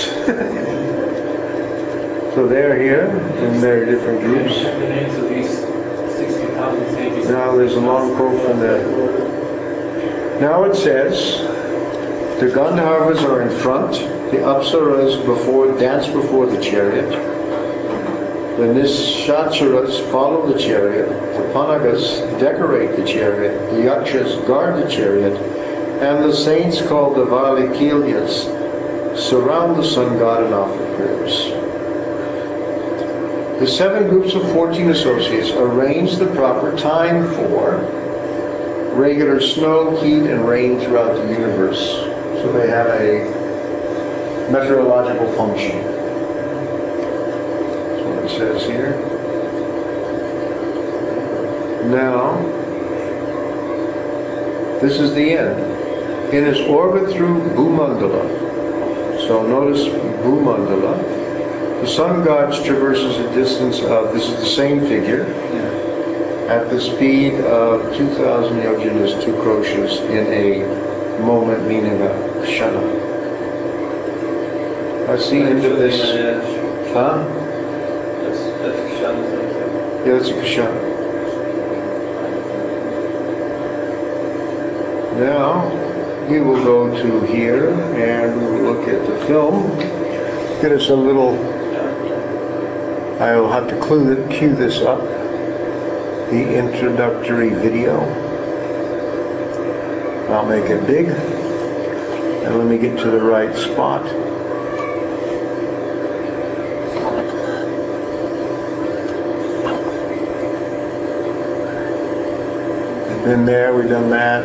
So they're here, and they're different groups. Check the names of these 60,000 sages. Now there's a long quote from the... Now it says, the Gandharvas are in front, the Apsaras dance before the chariot, the Nishacharas follow the chariot, the Panagas decorate the chariot, the Yakshas guard the chariot, and the saints called the Valikyas surround the sun god and offer prayers. The 7 groups of 14 associates arrange the proper time for regular snow, heat, and rain throughout the universe. So they have a meteorological function. That's what it says here. Now, this is the end. In his orbit through Bhumandala. So notice Bhumandala. The sun god traverses a distance of, this is the same figure, at the speed of 2,000 yojanas, 2 kroshas, in a moment, meaning a kshana. That's the end of this. Huh? That's kshana. Yeah, that's a kshana. Now, we will go to here and we will look at the film. Get us a little, I will have to cue this up, the introductory video. I'll make it big, and let me get to the right spot. We've been there, we've done that.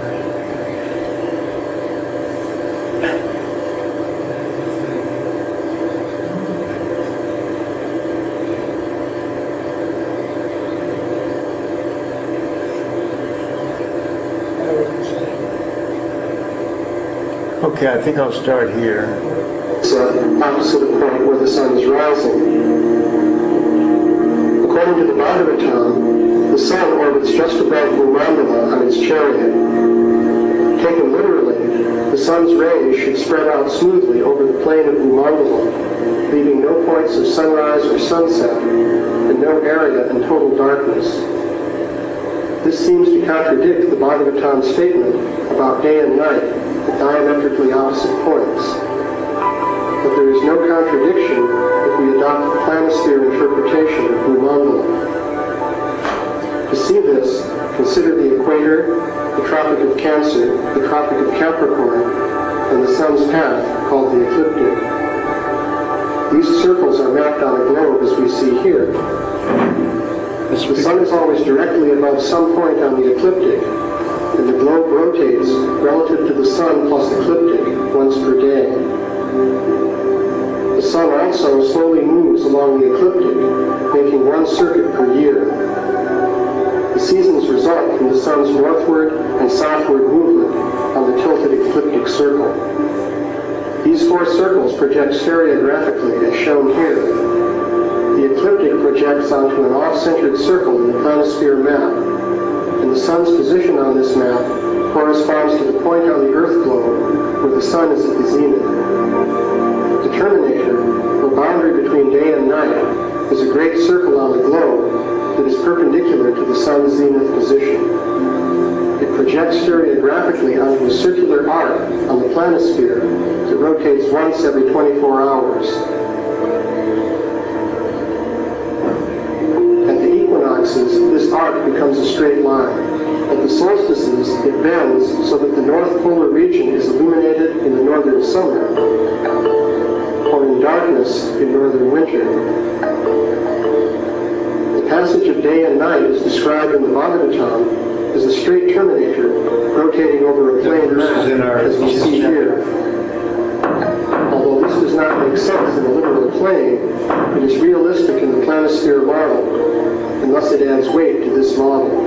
Okay, I think I'll start here. opposite a point where the sun is rising. According to the Bhagavatam, the sun orbits just above Bhumandala on its chariot. Taken literally, the sun's rays should spread out smoothly over the plain of Bhumandala, leaving no points of sunrise or sunset, and no area in total darkness. This seems to contradict the Bhagavatam statement about day and night at diametrically opposite points. But there is no contradiction if we adopt the planisphere interpretation of Bhumandala. To see this, consider the equator, the Tropic of Cancer, the Tropic of Capricorn, and the sun's path, called the ecliptic. These circles are mapped on a globe as we see here. The sun is always directly above some point on the ecliptic, and the globe rotates relative to the sun plus ecliptic once per day. The sun also slowly moves along the ecliptic, making one circuit per year. The seasons result from the sun's northward and southward movement on the tilted ecliptic circle. These four circles project stereographically as shown here. The ecliptic projects onto an off-centered circle in the planisphere map, and the sun's position on this map corresponds to the point on the Earth globe where the sun is at the zenith. The terminator, or boundary between day and night, is a great circle on the globe that is perpendicular to the sun's zenith position. It projects stereographically onto a circular arc on the planisphere that rotates once every 24 hours. At the equinoxes, this arc becomes a straight line. At the solstices, it bends so that the north polar region is illuminated in the northern summer, or in darkness in northern winter. The passage of day and night is described in the Bhagavatam as a straight terminator rotating over a plane map, as we see here. Although this does not make sense in a literal plane, it is realistic in the planisphere model, and thus it adds weight to this model.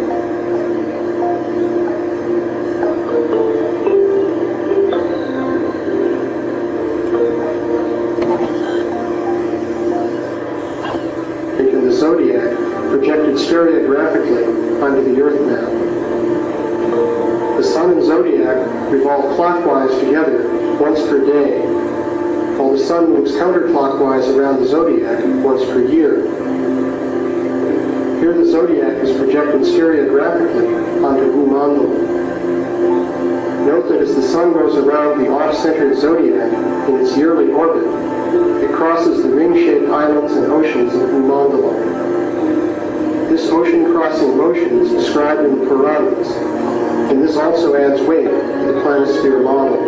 The zodiac projected stereographically onto the Earth map. The sun and zodiac revolve clockwise together once per day, while the sun moves counterclockwise around the zodiac once per year. Here the zodiac is projected stereographically onto Bhumandala. Note that as the sun goes around the off-centered zodiac in its yearly orbit, it crosses the ring-shaped islands and oceans of Bhumandala. This ocean-crossing motion is described in the Puranas, and this also adds weight to the planisphere model.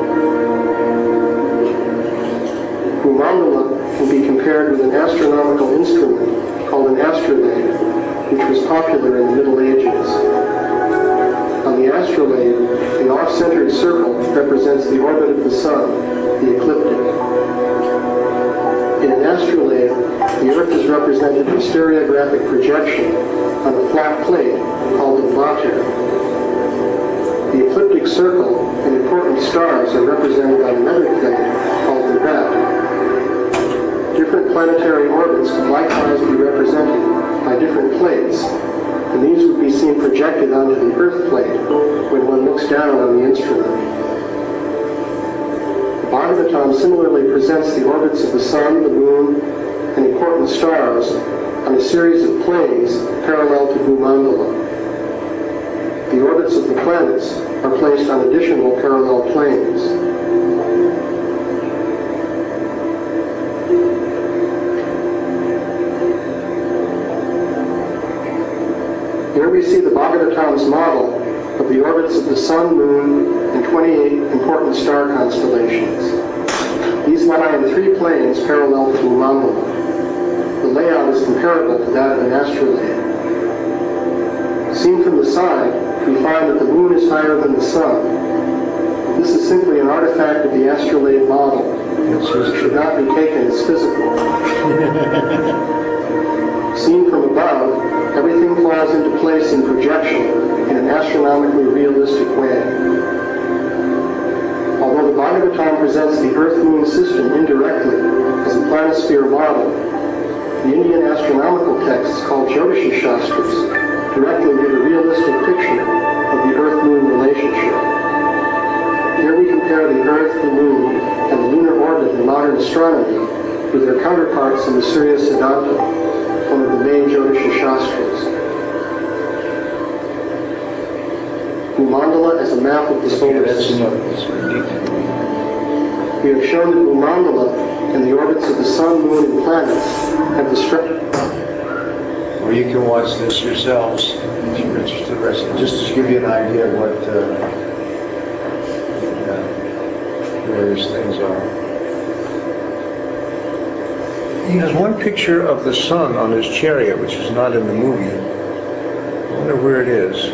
Bhumandala can be compared with an astronomical instrument called an astrolabe, which was popular in the Middle Ages. On the astrolabe, the off-centered circle represents the orbit of the sun, the ecliptic. In an astrolabe, the Earth is represented in stereographic projection on a flat plate called the mater. The ecliptic circle and important stars are represented on another plate called the ret. Different planetary orbits could likewise be represented by different plates, and these would be seen projected onto the Earth plate when one looks down on the instrument. The Bhagavatam similarly presents the orbits of the sun, the moon, and important stars on a series of planes parallel to Bhumandala. The orbits of the planets are placed on additional parallel planes. Here we see the Bhagavatam's model of the orbits of the sun, moon, and 28 important star constellations. These lie in 3 planes parallel to Bhumandala. The layout is comparable to that of an astrolabe. Seen from the side, we find that the moon is higher than the sun. This is simply an artifact of the astrolabe model. It should not be taken as physical. Seen from above, everything falls into place in projection in an astronomically realistic way. Although the Bhagavatam presents the Earth-Moon system indirectly as a planisphere model. The Indian astronomical texts called Jyotishi Shastras directly give a realistic picture of the Earth-Moon relationship. Here we compare the Earth, the Moon, and the lunar orbit in modern astronomy with their counterparts in the Surya Siddhanta, one of the main Jyotishi Shastras. Bhumandala as a map of the solar system. We have shown that Bhumandala and the orbits of the Sun, Moon, and planets have the structure. Or you can watch this yourselves if you're interested in the rest. Just to give you an idea of what various things are. He has one picture of the sun on his chariot, which is not in the movie. I wonder where it is.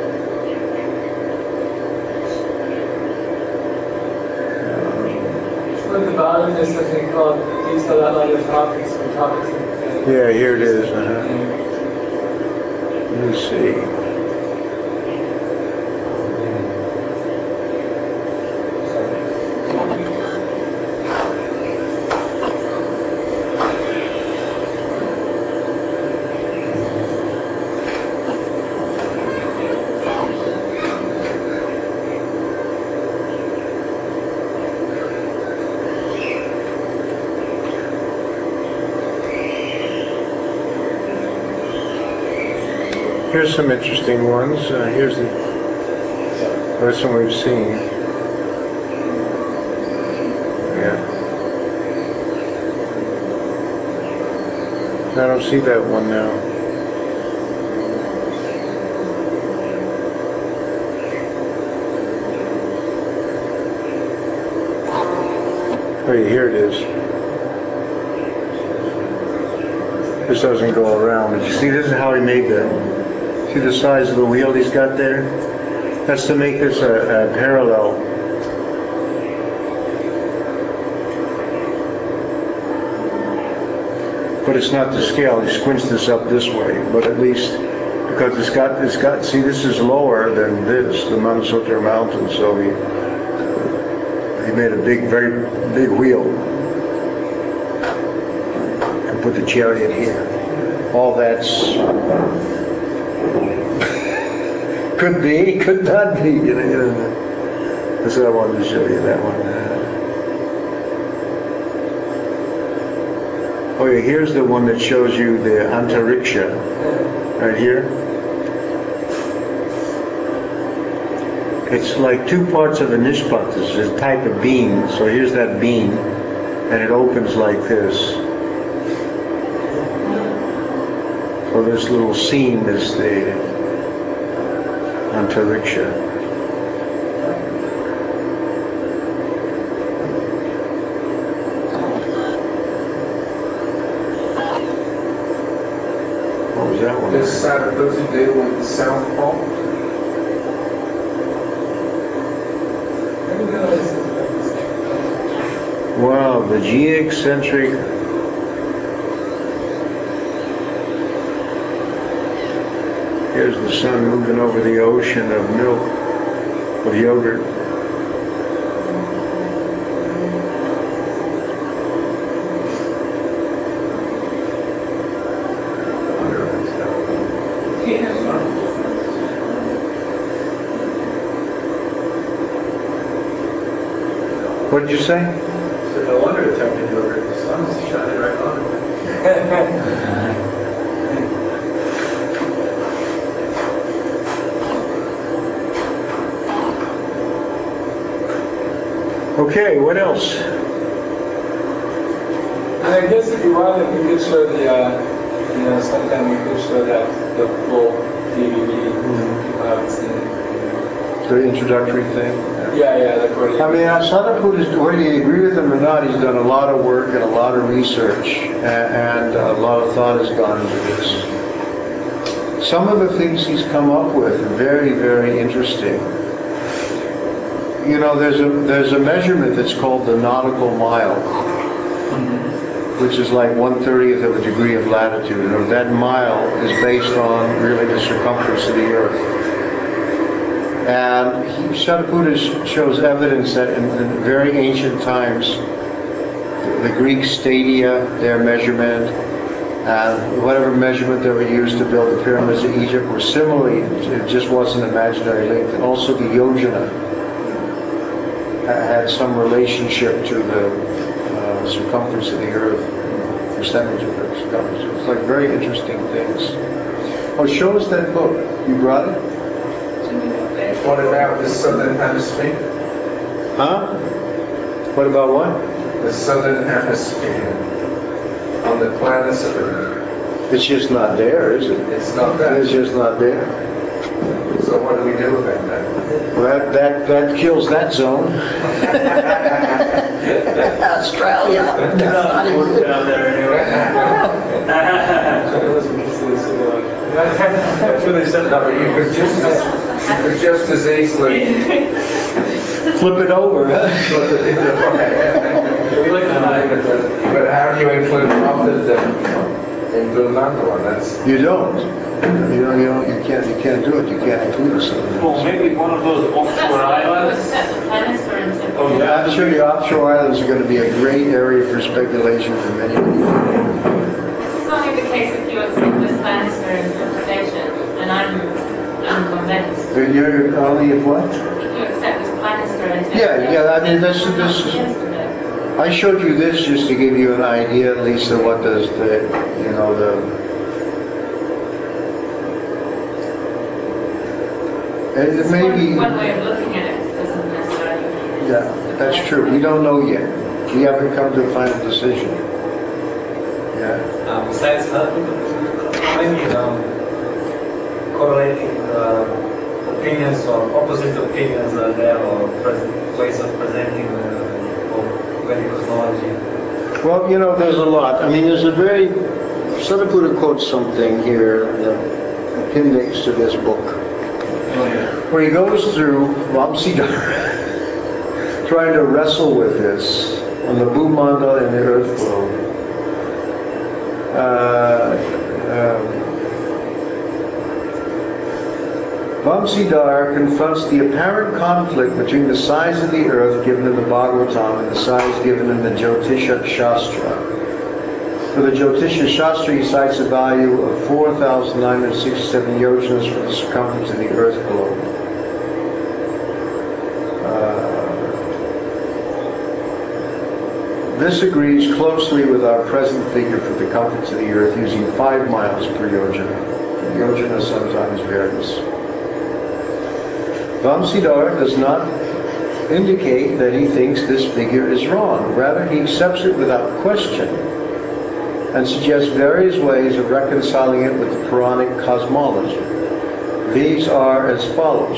At the bottom, there's something called detailed outline of topics. Yeah, here it is. Let me see. Here's some interesting ones. Here's some we've seen. Yeah. I don't see that one now. Oh, yeah, here it is. This doesn't go around, but you see, this is how he made the. See the size of the wheel he's got there? That's to make this a parallel. But it's not to scale. He squints this up this way, but at least because it's got. See, this is lower than this, the Manasotira mountain. So he made a very big wheel and put the chariot here. All that's. Could be, could not be. That's what I wanted to show you, that one. Oh yeah, here's the one that shows you the Antariksha. Right here. It's like two parts of a nishpat. It's a type of beam. So here's that beam, and it opens like this. So this little seam is the Antariksha. What was that one? Does Sadaputi deal with the South Pole? Wow, the geocentric. Here's the sun moving over the ocean of milk, of yogurt. What did you say? So no wonder it turned into yogurt. The sun's shining right on it. Okay, what else? And I guess if you wanted, we could show the, sometime we could show that, the full DVD. People haven't seen it. The introductory thing? Yeah, the 40. I mean, Sadaput, whether you agree with him or not, he's done a lot of work and a lot of research, and a lot of thought has gone into this. Some of the things he's come up with are very, very interesting. There's a measurement that's called the nautical mile, which is like 1/30th of a degree of latitude. And that mile is based on really the circumference of the Earth. And Shataputa shows evidence that in very ancient times, the Greek stadia, their measurement, and whatever measurement they were used to build the pyramids of Egypt were similarly, it just wasn't imaginary length. And also the yojana had some relationship to the circumference of the earth, percentage of the circumference. It's like very interesting things. Oh, show us that book. You brought it? What about the southern hemisphere? Huh? What about what? The southern hemisphere on the planisphere. It's just not there, is it? It's not there. It's just not there. So what do we do about that? Well, that kills that zone. Australia. That's not even Down there anyway. That's what they said. No, but you could just as easily flip it over. flip it the other way. But how do you include Rotterdam in Bulmandala? That's You don't. You can't do it. You can't include it. Or maybe one of those offshore islands. Oh, yeah, I'm sure the offshore islands are going to be a great area for speculation for many, many people. It's only the case if you accept this planisphere interpretation, and I'm convinced. You're only if what? If you accept this planisphere interpretation. Yeah. I mean, this is. I showed you this just to give you an idea, at least, of what does the. It may be. One way of looking at it doesn't necessarily mean. Yeah, that's true. We don't know yet. We haven't come to a final decision. Yeah. Besides, how many correlating opinions or opposite opinions are there, or ways of presenting Vedic cosmology? Well, there's a lot. I mean, there's a very. Shataputa quotes something here in the appendix to this book, where he goes through Vamsidhara, trying to wrestle with this on the Bhumandala and the earth globe. Vamsidhara confronts the apparent conflict between the size of the earth given in the Bhagavatam and the size given in the Jyotisha Shastra. For the Jyotisha Shastra, he cites a value of 4,967 yojanas for the circumference of the earth globe. This agrees closely with our present figure for the circumference of the earth, using 5 miles per yojana. Yojana sometimes varies. Vamsidhara does not indicate that he thinks this figure is wrong. Rather, he accepts it without question and suggests various ways of reconciling it with the Puranic cosmology. These are as follows.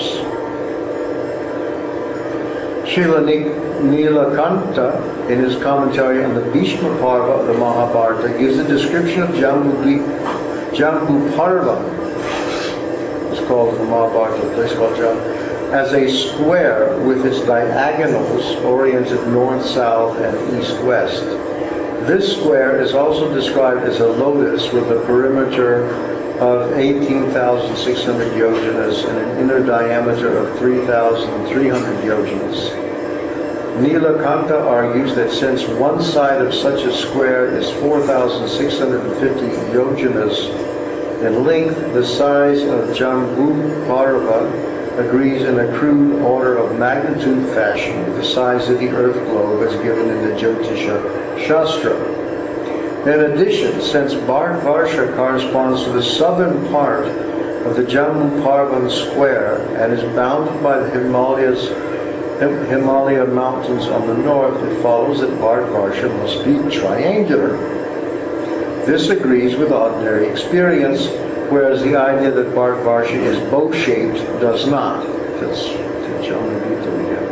Srila Nilakanta, in his commentary on the Bhishma Parva of the Mahabharata, gives a description of Jambu Parva, it's called in the Mahabharata, a place called Jambu, as a square with its diagonals oriented north-south and east-west. This square is also described as a lotus with a perimeter of 18,600 yojanas and an inner diameter of 3,300 yojanas. Nilakanta argues that since one side of such a square is 4,650 yojanas in length, the size of Jambu Parva agrees in a crude order of magnitude fashion with the size of the earth globe as given in the Jyotisha Shastra. In addition, since Bharatvarsha corresponds to the southern part of the Jambu Parvan square and is bounded by the Himalaya mountains on the north, it follows that Bharatvarsha must be triangular. This agrees with ordinary experience, whereas the idea that Bharatvarsha is bow-shaped does not. That's the Jambu again.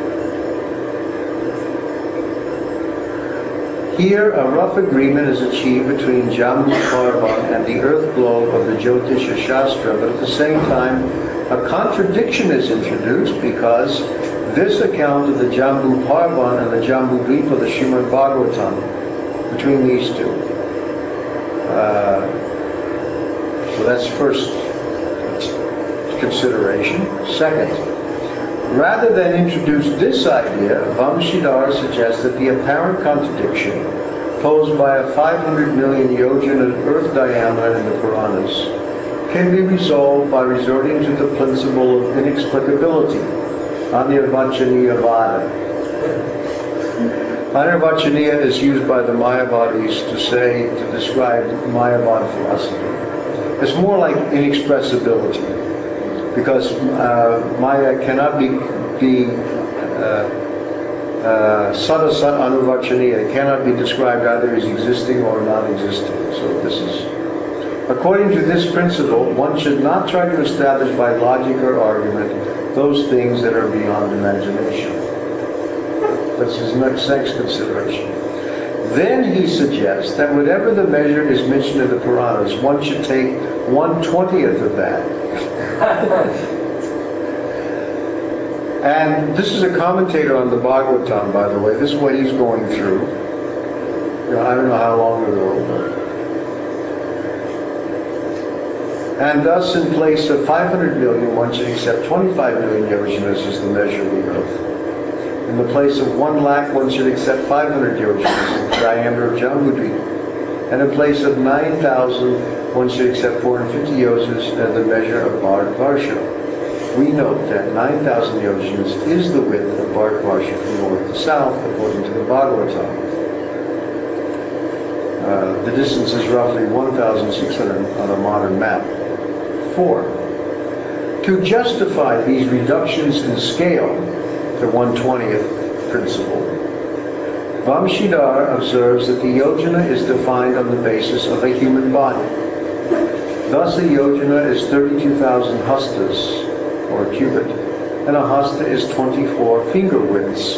Here, a rough agreement is achieved between Jambu Parvan and the earth globe of the Jyotisha Shastra, but at the same time, a contradiction is introduced because this account of the Jambu Parvan and the Jambu Dvipa, the Srimad Bhagavatam, between these two. So that's first consideration. Second, Rather than introduce this idea, Vamshidhara suggests that the apparent contradiction posed by a 500 million yojana earth diameter in the Puranas can be resolved by resorting to the principle of inexplicability, Anirvachaniya Vada. Anirvachaniya is used by the Mayavadis to describe Mayavad philosophy. It's more like inexpressibility, because Maya cannot be Sadasat Anuvachaniya. It cannot be described either as existing or non-existing. So according to this principle, one should not try to establish by logic or argument those things that are beyond imagination. That's his next consideration. Then he suggests that whatever the measure is mentioned in the Puranas, one should take 1/20th of that. And this is a commentator on the Bhagavatam, by the way. This is what he's going through. I don't know how long ago, and thus, in place of 500 million, one should accept 25 million yojanas as the measure of the earth. In the place of 1 lakh, one should accept 500 yojanas, the diameter of Jambudvipa. And in place of 9,000, one should accept 450 yojanas as the measure of Bharatvarsha. We note that 9,000 yojanas is the width of Bharatvarsha from north to south, according to the Bhagavatam. The distance is roughly 1,600 on a modern map. 4. To justify these reductions in scale, the 1/20th principle, Vamshidhara observes that the yojana is defined on the basis of a human body. Thus a yojana is 32,000 hastas, or cubit, and a hasta is 24 finger widths.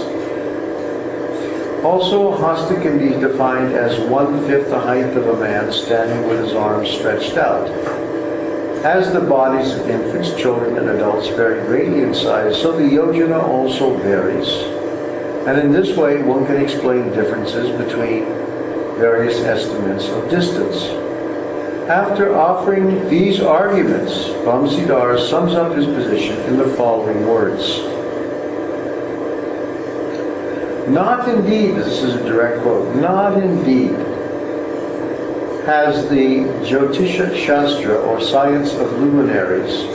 Also, a hasta can be defined as 1/5 the height of a man standing with his arms stretched out. As the bodies of infants, children, and adults vary greatly in size, so the yojana also varies. And in this way, one can explain differences between various estimates of distance. After offering these arguments, Vamshidhara sums up his position in the following words. Not indeed, this is a direct quote, not indeed has the Jyotisha Shastra, or science of luminaries,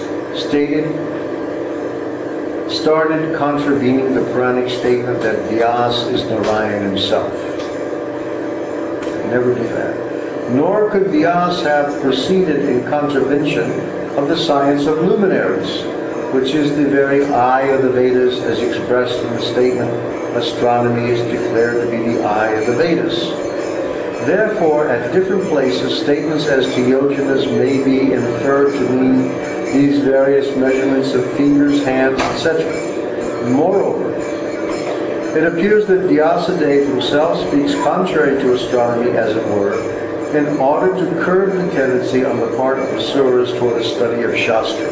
started contravening the Puranic statement that Vyas is Narayan himself. Never do that. Nor could Vyas have proceeded in contravention of the science of luminaries, which is the very eye of the Vedas, as expressed in the statement, astronomy is declared to be the eye of the Vedas. Therefore, at different places, statements as to yojanas may be inferred to mean these various measurements of fingers, hands, etc. Moreover, it appears that Vyasadeva himself speaks contrary to astronomy, as it were, in order to curb the tendency on the part of asuras toward a study of Shastra.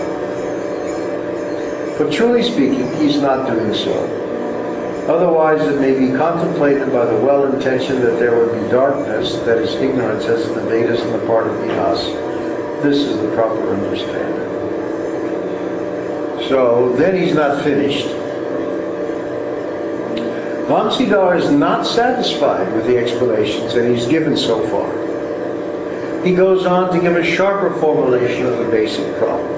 But truly speaking, he's not doing so. Otherwise, it may be contemplated by the well-intentioned that there would be darkness, that is ignorance, as in the Vedas on the part of Vyas. This is the proper understanding. So, then he's not finished. Vamshidhara is not satisfied with the explanations that he's given so far. He goes on to give a sharper formulation of the basic problem.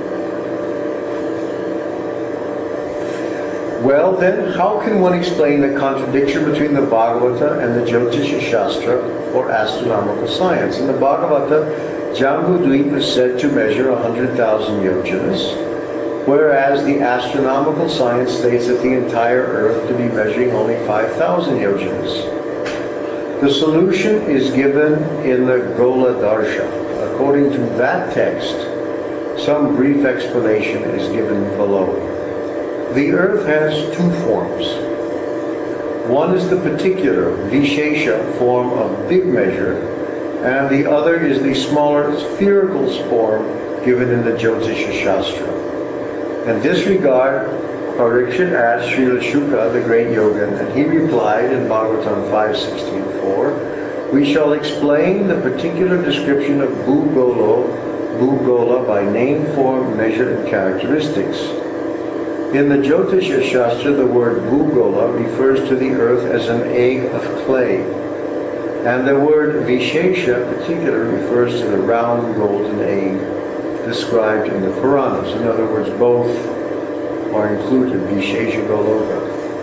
Well then, how can one explain the contradiction between the Bhagavata and the Jyotisha Shastra, or astronomical science? In the Bhagavata, Jambudvipa is said to measure 100,000 yojanas, whereas the astronomical science states that the entire earth to be measuring only 5,000 yojanas. The solution is given in the Gola Darsha. According to that text, some brief explanation is given below. The earth has two forms. One is the particular, Vishesha, form of big measure, and the other is the smaller spherical form given in the Jyotisha Shastra. In this regard, Parikshit asked Srila Shuka, the great yogin, and he replied in Bhagavatam 5.16.4, we shall explain the particular description of Bhugola by name, form, measure, and characteristics. In the Jyotisha Shastra, the word Bhugola refers to the earth as an egg of clay. And the word Vishesha, particular, refers to the round golden egg described in the Puranas. In other words, both are included, Vishesha Goloka.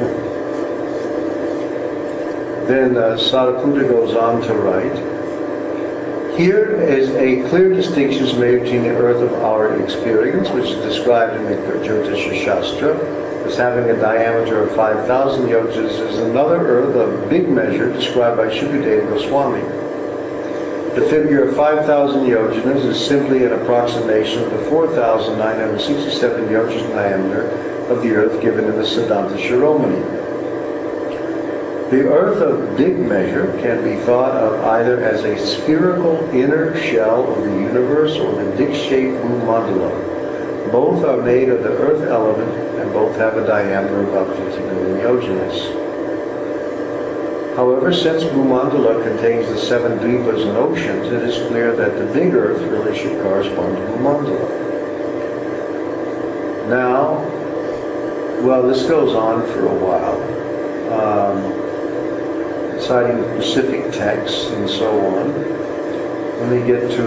Then Sariputta goes on to write, here is a clear distinction made between the earth of our experience, which is described in the Jyotisha Shastra as having a diameter of 5,000 yojanas, is another earth of big measure described by Shukadeva Goswami. The figure of 5,000 yojanas is simply an approximation of the 4,967 yojanas diameter of the earth given in the Siddhanta Shiromani. The earth of big measure can be thought of either as a spherical inner shell of the universe or the disk-shaped Bhumandala. Both are made of the earth element and both have a diameter of about 50 million yojanas. However, since Bhumandala contains the 7 dvipas and oceans, it is clear that the big earth really should correspond to Bhumandala. Now, well, this goes on for a while. Citing specific texts and so on. When we get to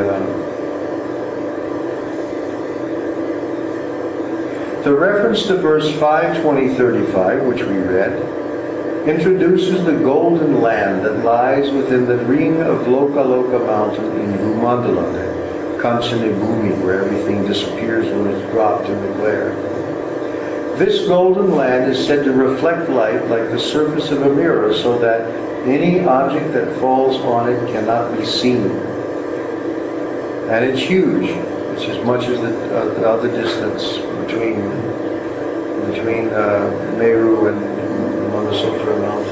the reference to verse 5:20:35, which we read, introduces the golden land that lies within the ring of Lokaloka mountain in Bhumandala, Kanchana Bhumi, where everything disappears when it's dropped in the glare. This golden land is said to reflect light like the surface of a mirror, so that any object that falls on it cannot be seen. And it's huge. It's as much as the other distance between Meru and Manasotara mountain.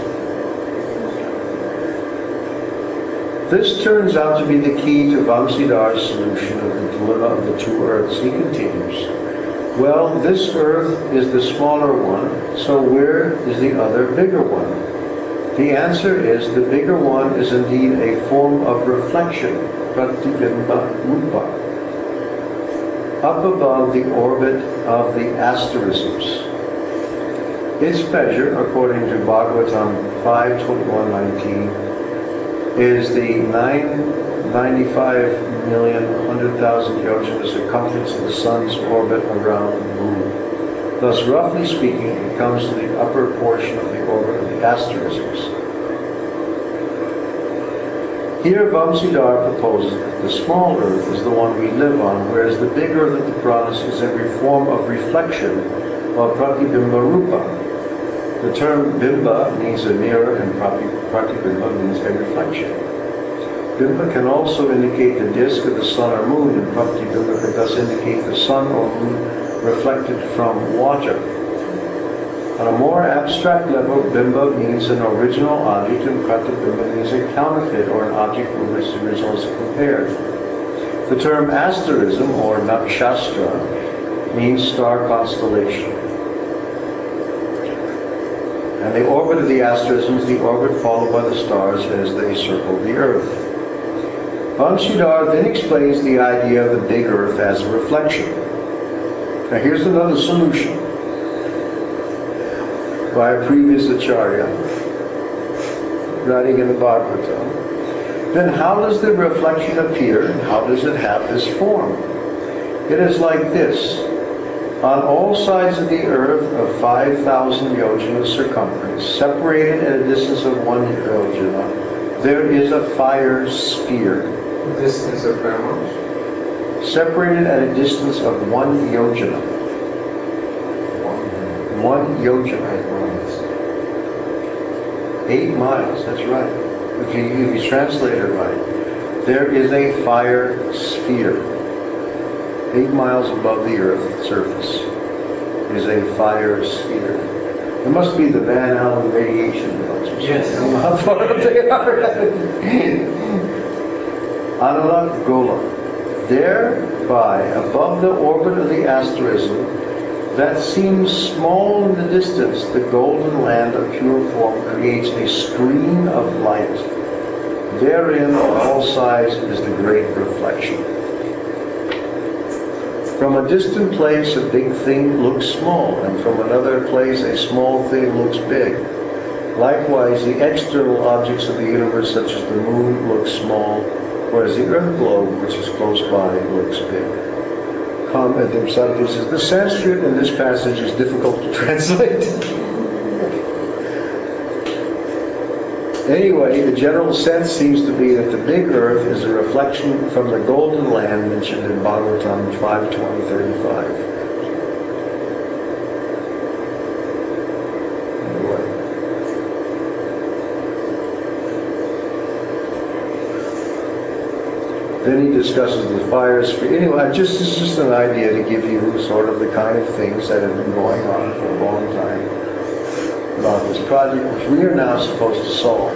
This turns out to be the key to Vamsidhar's solution of the dilemma of the two earths. He continues, well, this earth is the smaller one, so where is the other bigger one? The answer is the bigger one is indeed a form of reflection, Pratibimba Rupa, up above the orbit of the asterisms. Its measure, according to Bhagavatam 5:21-19, is the 995,100,000 yojanas circumference of the sun's orbit around the moon. Thus, roughly speaking, it comes to the upper portion of the orbit of the asterisms. Here, Vamsidhara proposes that the small earth is the one we live on, whereas the big earth of the Puranas is every form of reflection, or pratibimba rupa. The term bimba means a mirror, and pratibimba means a reflection. Bimba can also indicate the disk of the sun or moon, and pratibimba can thus indicate the sun or moon reflected from water. On a more abstract level, bimba means an original object, and pratibimba means a counterfeit, or an object with which the original is compared. The term asterism, or nakshastra, means star constellation. And the orbit of the asterism is the orbit followed by the stars as they circle the earth. Vamsidhara then explains the idea of the big earth as a reflection. Now here's another solution by a previous acharya writing in the Bhagavatam. Then how does the reflection appear, and how does it have this form? It is like this. On all sides of the earth of 5,000 yojanas circumference, separated at a distance of 1 yojana, there is a fire sphere. Distance of how much? Separated at a distance of 1 yojana. 1 yojana. 8 miles, that's right. If you translate it right. There is a fire sphere. 8 miles above the Earth's surface is a fire sphere. It must be the Van Allen radiation belts or something. Yes. How far up they are. Analak Gola. Thereby, above the orbit of the asterism, that seems small in the distance, the golden land of pure form creates a screen of light. Therein, on all sides, is the great reflection. From a distant place, a big thing looks small, and from another place, a small thing looks big. Likewise, the external objects of the universe, such as the moon, look small, whereas the earth globe, which is close by, looks big. Comment of Sadhguru says, the Sanskrit in this passage is difficult to translate. Anyway, the general sense seems to be that the big earth is a reflection from the golden land mentioned in Bhagavatam 5:20-35. Anyway. Then he discusses the fire sphere. Anyway, this is just an idea to give you sort of the kind of things that have been going on for a long time about this project, which we are now supposed to solve.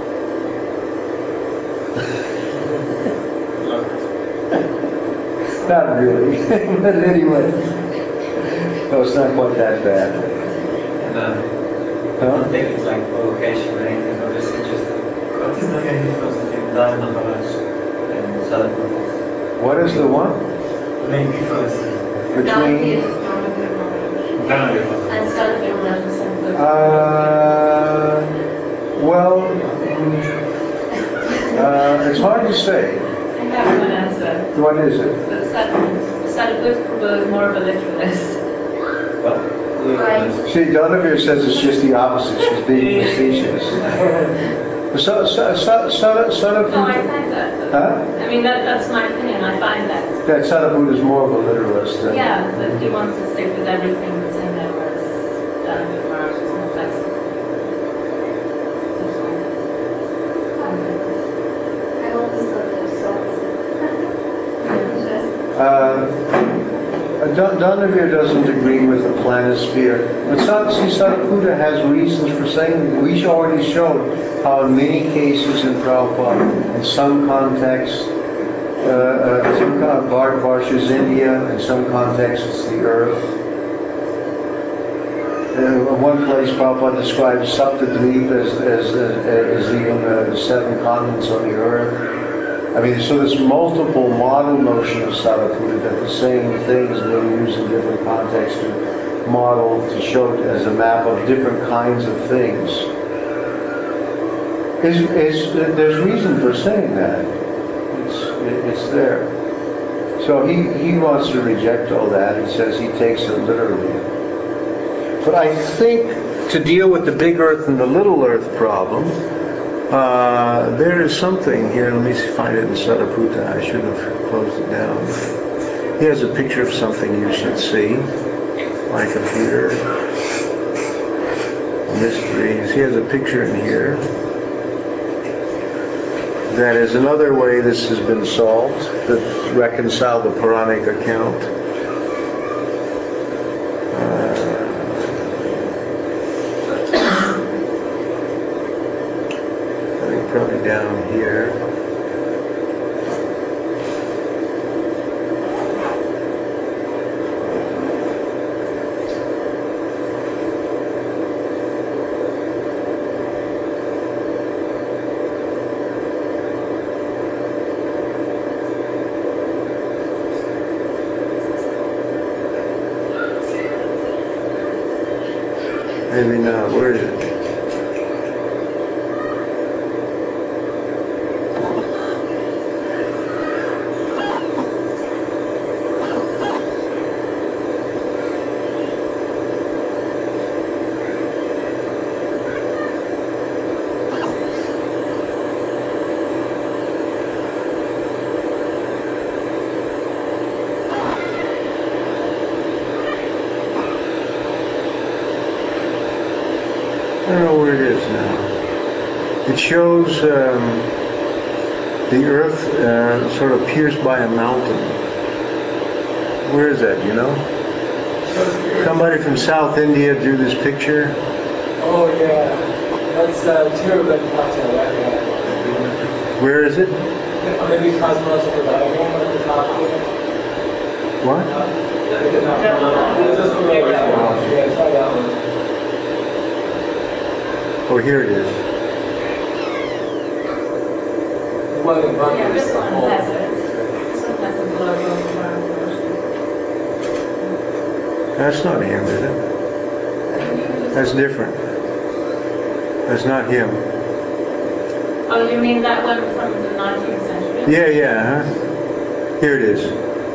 Not really, but anyway. No, it's not quite that bad. No. Huh? I think it's like provocation or anything, I'm just interested. What is the main difference between Dharma Maharaj and Sadhguru? What is the what? The main difference Between? And Sadhguru represents Well, it's hard to say. I have one answer. What is it? But Sadhguru is more of a literalist. What? Right. See, Donavir says it's just the opposite. She's being facetious. No, I find that. Huh? I mean, that's my opinion. I find that. That Sadhguru is more of a literalist. Yeah, that he wants to stick with everything that's in there, whereas Sadhguru Maharaj is more flexible. I always thought they were so Donavir doesn't agree with the planisphere. But Sadhguru has reasons for saying, we already showed how in many cases in Prabhupada, in some contexts, Varsha is India, in some contexts it's the earth. In one place, Prabhupada describes Saptadweep as even the 7 continents on the earth. I mean, so this multiple model notion of Sadhguru, that the same thing is being used in different contexts to model, to show as a map of different kinds of things. There's reason for saying that. It's there. So he wants to reject all that. He says he takes it literally. But I think to deal with the big earth and the little earth problem, there is something here. Let me find it in Sariputta. I should have closed it down. He has a picture of something you should see. My computer. Mysteries. He has a picture in here. That is another way this has been solved, to reconcile the Puranic account. I think probably down here. Maybe not. Where is it? I don't know where it is now. It shows the earth sort of pierced by a mountain. Where is that, you know? Somebody from South India drew this picture. Oh, yeah. That's Tiruvallur, right? Yeah. Where is it? Maybe Cosmos of the Bible at the top of it. What? Just below that one. Yeah, try that one. Oh, here it is. One in Yeah, this one has it. This one has a globe of That's not him, is it? That's different. That's not him. Oh, you mean that one from the 19th century? Yeah. Huh? Here it is.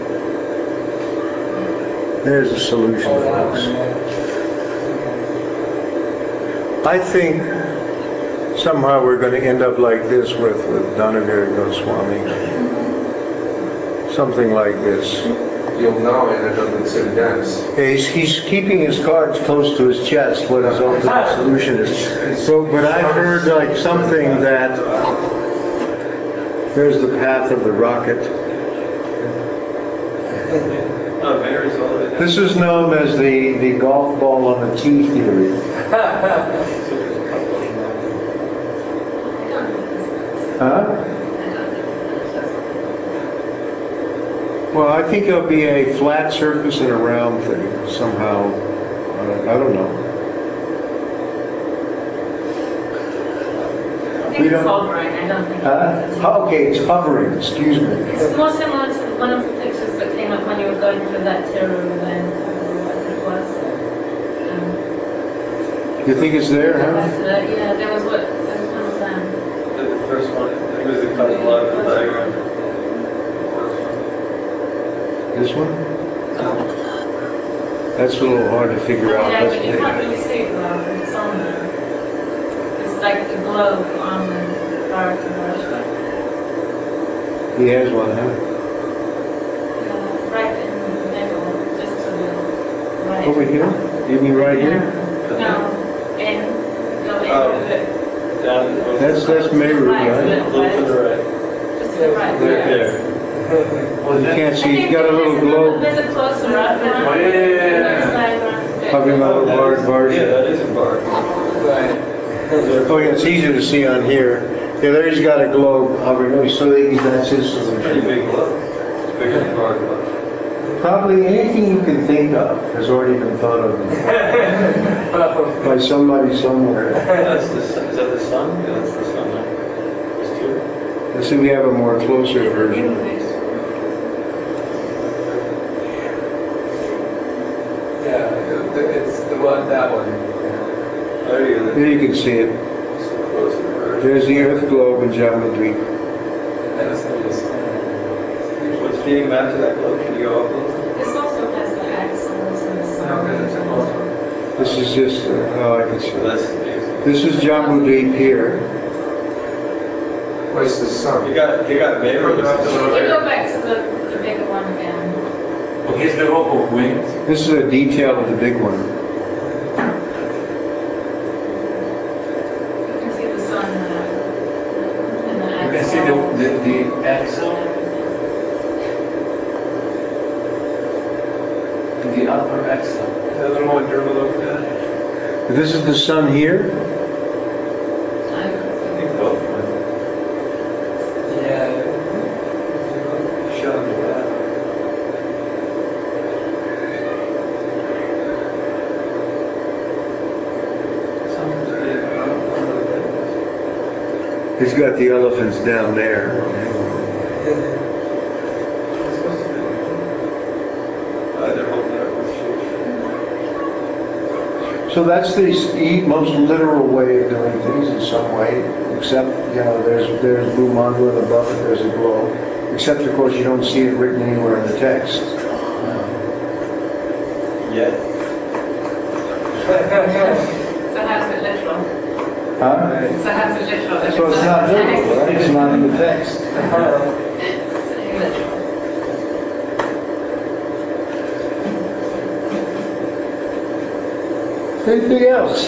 There's a solution, folks. I think somehow we're going to end up like this with Dhanaviri Goswami. Something like this. You'll know it if it looks too dense. He's keeping his cards close to his chest, what his ultimate solution is. But I've heard like something that there's the path of the rocket. This is known as the golf ball on the tee theory. Huh? Well, I think there'll be a flat surface and a round thing somehow. I don't know. I think it's hovering. I don't think. Okay, it's hovering. Excuse me. It's more similar to one of the pictures that came up when you were going through that Tiru land, whatever it was. You think it's there, huh? Yeah, there was one of them. The first one, it was the cosmological diagram. This one? That's a little hard to figure out. Yeah, but you can't really see it well because it's on there. It's like the globe on the Bharatavarsha. He has one, huh? Yeah, right in the middle, just to the right. Over here? You mean right here? No, go in a bit. Down. That's Meru, right? A little to the right. Just to the right. Right there. You can't see. He's got a little globe There's a closer up one. Oh, yeah. hovering over Bharatavarsha. Yeah, that is a bar. Right. Oh yeah, it's easier to see on here. Yeah, there he's got a globe hovering. So that's his solution. Pretty big globe. It's bigger than Bharatavarsha. Probably anything you can think of has already been thought of by somebody somewhere. Is that the sun? Yeah, that's the sun. Huh? There's two. Let's see, we have a more closer version. Yeah, it's the one, that one. There you go. There you can see it. It's the closer version. There's the Earth globe in Jambudweep. That's going to be standard. What's feeding back to that globe? Can you go up a little bit? This also has the axles and the sun. No, because it's a close one. This is just, I can see. So that's the big thing. This is Jambudweep here. Where's the sun? You got Meru. Can you go back to the bigger one again? Oh, here's the rope of wind. This is a detail of the big one. You can see the sun and the axle. You can see the axle. The upper axle. A little more dribble over there. This is the sun here. I think both of them. Yeah. Showing the back. Something's feeding. I don't know what that is. He's got the elephants down there. It's supposed to be. They're holding it up with sheesh. So that's the most literal way of doing things in some way, except, there's Blue Mandala and above it there's a globe. Except, of course, you don't see it written anywhere in the text. Yet. So how's it literal? Huh? So how's it literal? So it's not literal, right? It's not in the text. It's illiteral. Anything else?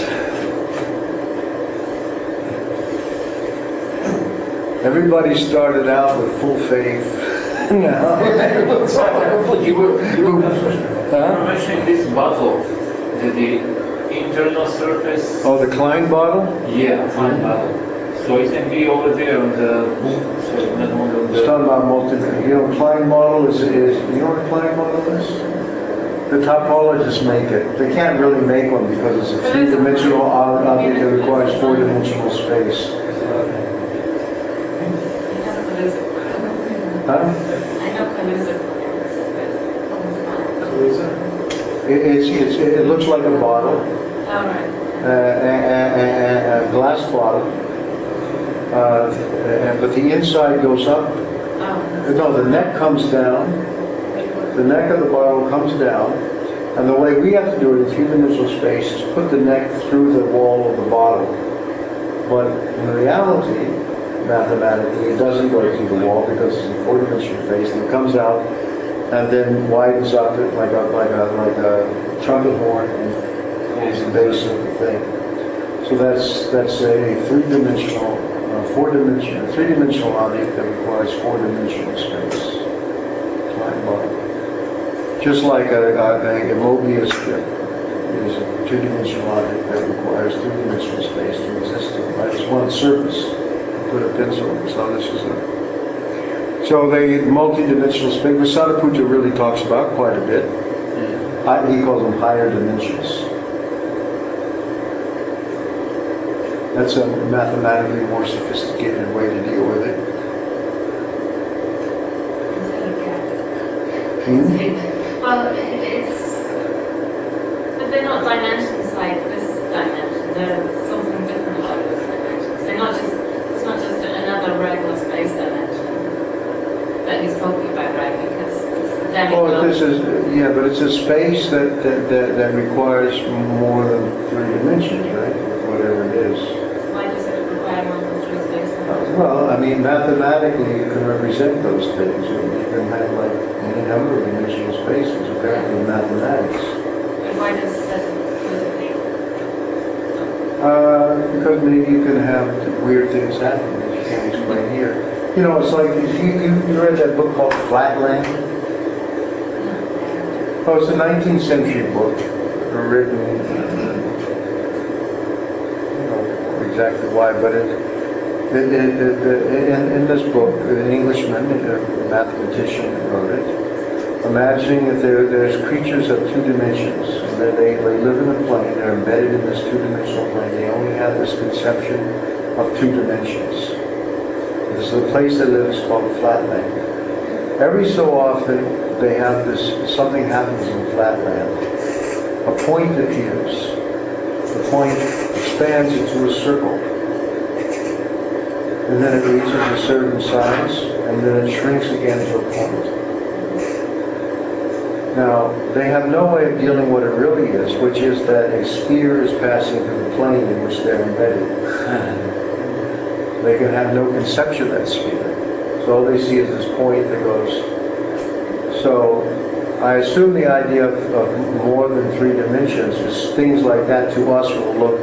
Everybody started out with full faith. Now it's all You were mentioning this bottle, the internal surface. Oh, the Klein bottle? Yeah, fine bottle. So it can be over there on the book. So not only on It's the. talking about Klein bottle is you know what a Klein bottle is? The topologists make it. They can't really make one because it's a three-dimensional object that requires four-dimensional space. I Huh? know Kaluza. Kaluza? It looks like a bottle, All right. a glass bottle, but the inside goes up. Oh. No, the neck comes down. The neck of the bottle comes down, and the way we have to do it in three-dimensional space is put the neck through the wall of the bottle. But in reality, mathematically, it doesn't go through the wall because it's in four-dimensional space, and it comes out and then widens up it like a trumpet horn and forms the base of the thing. So that's a three-dimensional, three-dimensional object that requires four-dimensional space. Time bottle. Just like a Mobius strip is a two-dimensional object that requires three-dimensional space to exist in. Right? It's one surface. You put a pencil in. So this is so the multi-dimensional space, which Sariputta really talks about quite a bit. He calls them higher dimensions. That's a mathematically more sophisticated way to deal with it. Well, but they're not dimensions like this dimension. They're something different about those dimensions. It's not just another regular space dimension that he's talking about, right? Because it's the demigod. But it's a space that requires more than three dimensions, right? Whatever it is. Why does it require more than three space dimensions? Well, I mean, mathematically, you can represent those things. You can have like any number of dimensional spaces, apparently, in mathematics. But why does it need? Because maybe you can have weird things happen that you can't explain here. You know, it's like you read that book called Flatland. Oh, it's a 19th century book written. Exactly why, but in this book, an Englishman, a mathematician, wrote it, imagining that there's creatures of two dimensions, and that they live in a plane, they're embedded in this two-dimensional plane, they only have this conception of two dimensions. This is the place they live is called Flatland. Every so often, they have something happens in Flatland. A point appears. The point expands into a circle. And then it reaches a certain size, and then it shrinks again to a point. Now, they have no way of dealing what it really is, which is that a sphere is passing through the plane in which they're embedded. They can have no conception of that sphere. So all they see is this point that goes. So I assume the idea of more than three dimensions is things like that to us will look,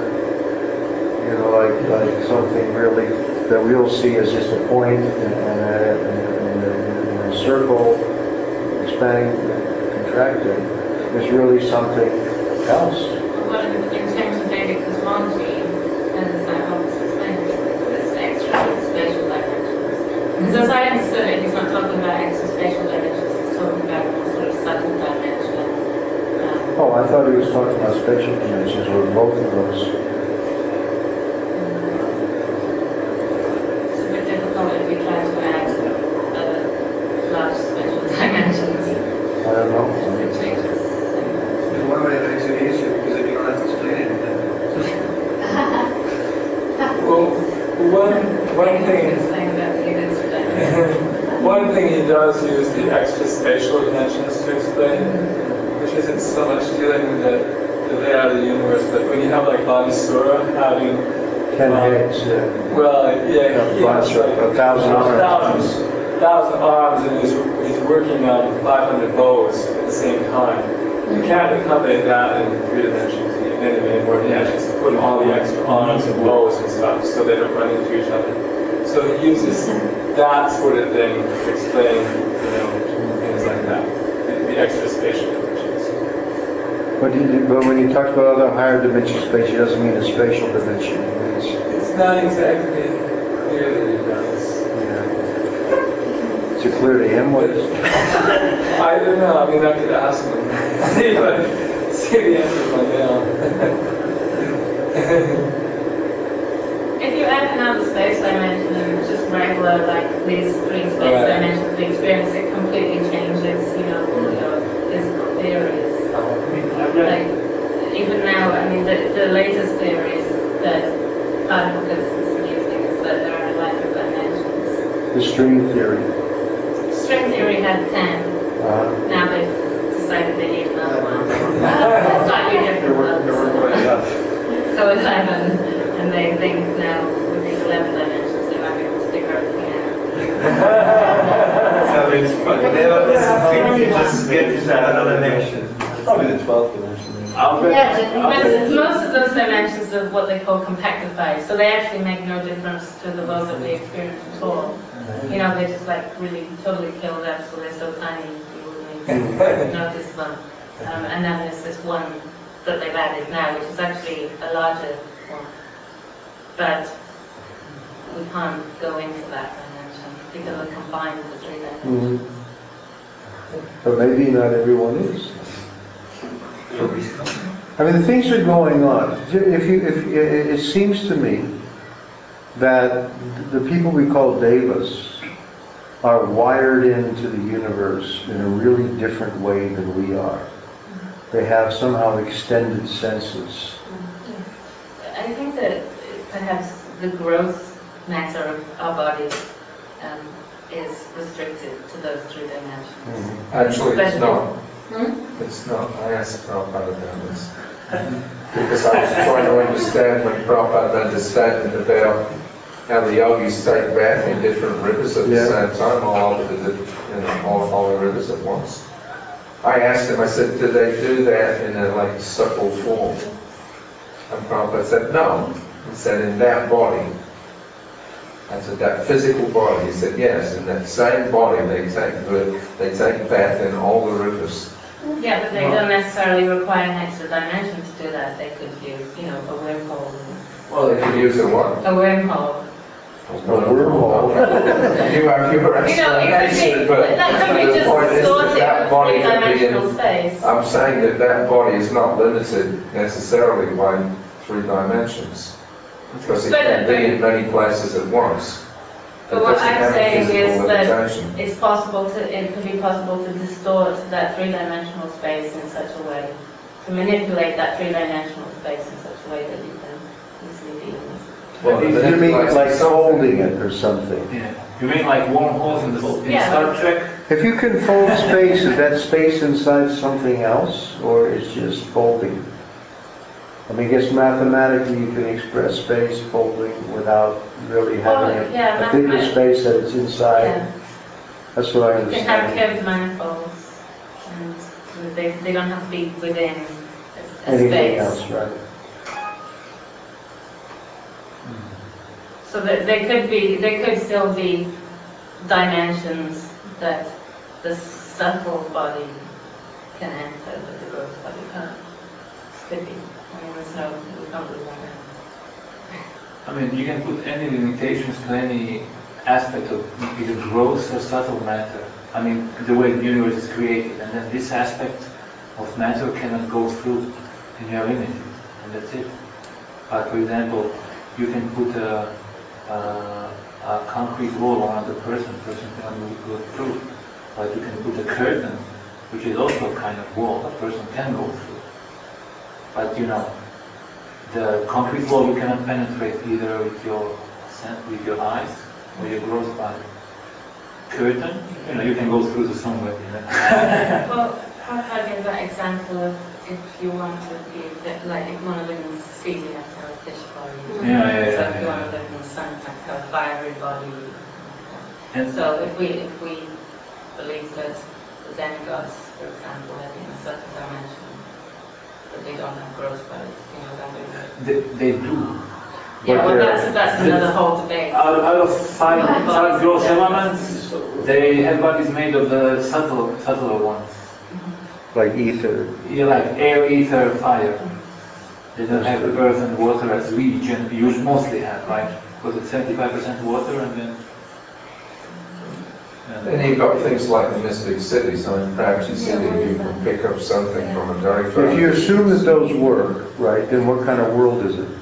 like something really that we'll see as just a point and a circle expanding, contracting. Is really something else. Well, in terms of Vedic cosmology, then that helps explain it. It's extra spatial dimensions. Because as I understood it, he's not talking about extra spatial dimensions. He's talking about more sort of subtle dimension. Oh, I thought he was talking about spatial dimensions, or both of those. It's a bit difficult if you try to add other large spatial dimensions. I don't know. It changes. In one way it makes it easier because then you don't have to explain anything. Well, one thing. Explain about the extra dimension. One thing he does use the extra spatial dimensions to explain, which isn't so much dealing with the layout of the universe, but when you have like Vanisura having 10 heads, yeah. Well, yeah, he has like 1,000 arms. 1,000 arms, and he's working on 500 bows at the same time. You can't accommodate that in three dimensions anymore. You actually just put all the extra arms and bows and stuff so they don't run into each other. So he uses that sort of thing to explain, things like that, the extra spatial dimensions. But when he talks about other higher dimension space, he doesn't mean a spatial dimension. He means it's not exactly clear that he does. Yeah. Is it clear to him what is? I don't know. I mean, I could ask him. See the answer by now. If you add another space dimension and it's just regular, like these three space dimensions we experience, it completely changes, all your physical theories. I've read. Like, even now, I mean, the latest theories that particle physicists are using is that there are 11 dimensions. The string theory. String theory had 10. Now they've decided they need another one. Slightly different ones. So 11, and they think now with these 11 dimensions they might be able to figure everything out. So it's whenever there's something, you just get into another dimension. Probably the 12th dimension. Most of those dimensions are what they call compactified, so they actually make no difference to the world that we experience at all. You know, they just like really totally kill them, so they're so tiny you wouldn't even notice them. And then there's this one that they've added now, which is actually a larger one. But we can't go into that dimension because it combines the 3 dimensions. But maybe not everyone is. I mean, the things are going on. It seems to me that the people we call devas are wired into the universe in a really different way than we are. They have somehow extended senses. I think that perhaps the growth matter of our bodies is restricted to those 3 dimensions. Actually, it's not. Hmm? It's not. I asked Prabhupada about this. Because I was trying to understand when Prabhupada made the statement about how the yogis take bath in different rivers at the same time, all the rivers at once. I asked him, I said, do they do that in a supple form? And Prabhupada said, no. He said, in that body. I said, that physical body. He said, yes, in that same body they take bath in all the rivers. Yeah, but they don't necessarily require an extra dimension to do that. They could use, a wormhole. Well, they could use a what? A wormhole. A wormhole. You have your explanation, but the point is that body could be in. I'm saying that body is not limited necessarily by 3 dimensions, because it can be in many places at once. But what I'm saying is that it could be possible to distort that 3-dimensional space in such a way, to manipulate that 3-dimensional space in such a way that you can easily be in it. Well, you mean like folding it or something? Yeah. You mean like wormholes in Star Trek? If you can fold space, is that space inside something else, or is just folding? I mean, I guess mathematically you can express space folding without really having a bigger space that it's inside. Yeah. That's what I understand. You can have curved manifolds, and they don't have to be within a anything space. else, right? So that there could still be dimensions that the subtle body can enter, but the gross body can't. Could be. I mean, we can't rule that out. I mean, you can put any limitations to any aspect of either gross or subtle matter. I mean, the way the universe is created, and then this aspect of matter cannot go through, and you are limited, and that's it. For example, you can put a concrete wall around the person cannot go through. But you can put a curtain, which is also a kind of wall, a person can go through. But the concrete wall you cannot penetrate either with your eyes or your gross body. Curtain, you can go through to somewhere. Well, Prabhupada gave that example of if you want to be like if you want to live in the sea, you have to have a fish body. So if you want to live in the sun, you have to have a fiery body. And so if we believe that the demigods, for example, live in a certain dimension, but they don't have gross bodies, then they do. Yeah, well, that's another whole debate. Out of five gross elements, they have bodies made of the subtler ones. Like ether. Yeah, like air, ether, fire. They don't have earth and water as we mostly have, right? Because it's 75% water and then... And you've got things like the mystic cities. I mean, perhaps you see that you can pick up something from a very far... If you assume that those work, right, then what kind of world is it?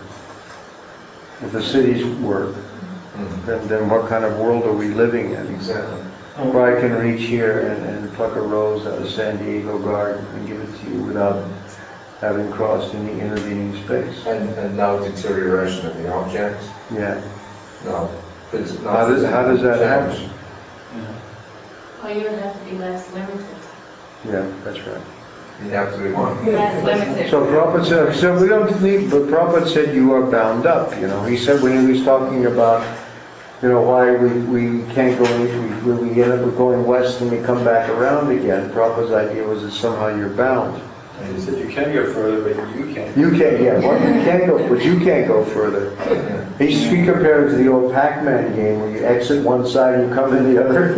If the cities work, then what kind of world are we living in? Exactly. Where I can reach here and pluck a rose out of San Diego garden and give it to you without having crossed any intervening space. And no deterioration of the object? Yeah. No. How does that happen? Well, you would have to be less limited. Yeah, that's right. You have to be one. Less limited. So Prabhupada said, so we don't need, but Prabhupada said you are bound up, you know. He said when he was talking about, you know, why we can't go, we end up going west and we come back around again. Prabhupada's idea was that somehow you're bound. And he said you can go further, but you can't. You can't, yeah, well, you can't go, but you can't go further. He compared it to the old Pac-Man game where you exit one side and you come in the other.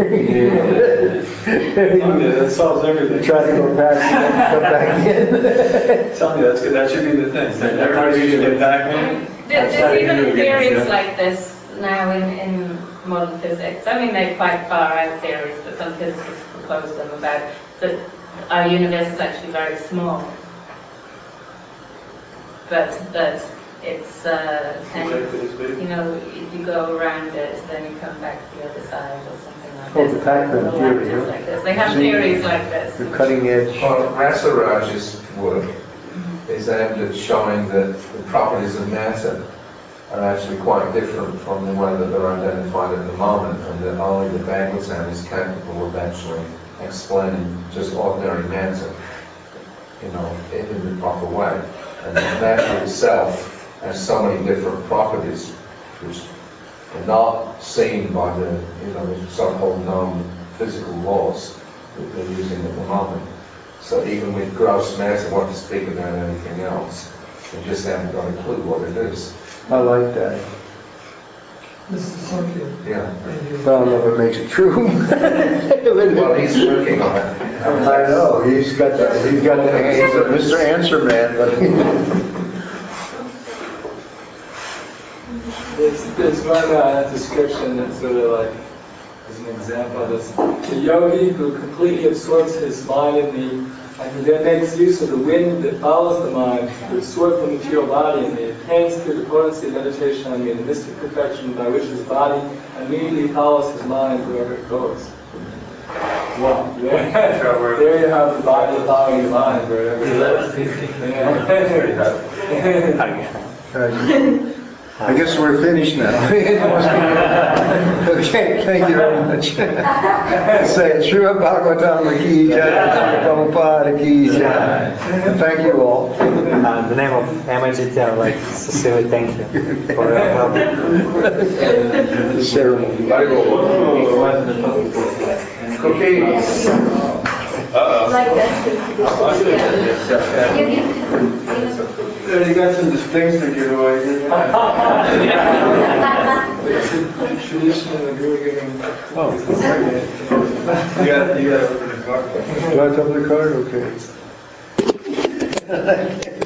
That solves everything. You try to go past, you have to come back in. Tell me, that's good. That should be the thing. Everybody should get Pac-Man. There's even theories like this now in modern physics. I mean, they're quite far out theories, but some physicists propose them about that our universe is actually very small, but that it's kind of, you know, if you go around it, then you come back to the other side or something like Oh, this. the Pac-Man theory, huh? Like this. They have theories like this. The cutting edge. Well, Rasaraj's work is aimed at showing that the properties of matter are actually quite different from the way that they're identified at the moment, and that only the Bhagavatam is capable of actually explaining just ordinary matter, you know, in the proper way. And that matter itself has so many different properties which are not seen by the, you know, the so-called known physical laws that they're using at the moment. So even with gross matter, what to speak about anything else, they just haven't got a clue what it is. I like that. Mr. Sankey. Yeah. But I don't know if it makes it true. Well, he's working on it. I know, he's Mr. Answer Man, but There's one description that's sort of like, as an example, this the yogi who completely absorbs his mind in me, and he then makes use of the wind that follows the mind to absorb the material body, and he attains through the potency of meditation on me the mystic perfection by which his body immediately follows his mind wherever it goes. Wow. There you have the body following the mind wherever it goes. I guess we're finished now. Okay, thank you very much. Say Srila Bhagavatam ki jai, Srila Prabhupada ki jai. And thank you all. In the name of MIGT, I would like to sincerely thank you for your help. Ceremony. Cookies. Like that. You got some things to give away. Tradition of the Guru giving. Oh, You got to open the car. do I have to open the card? Okay.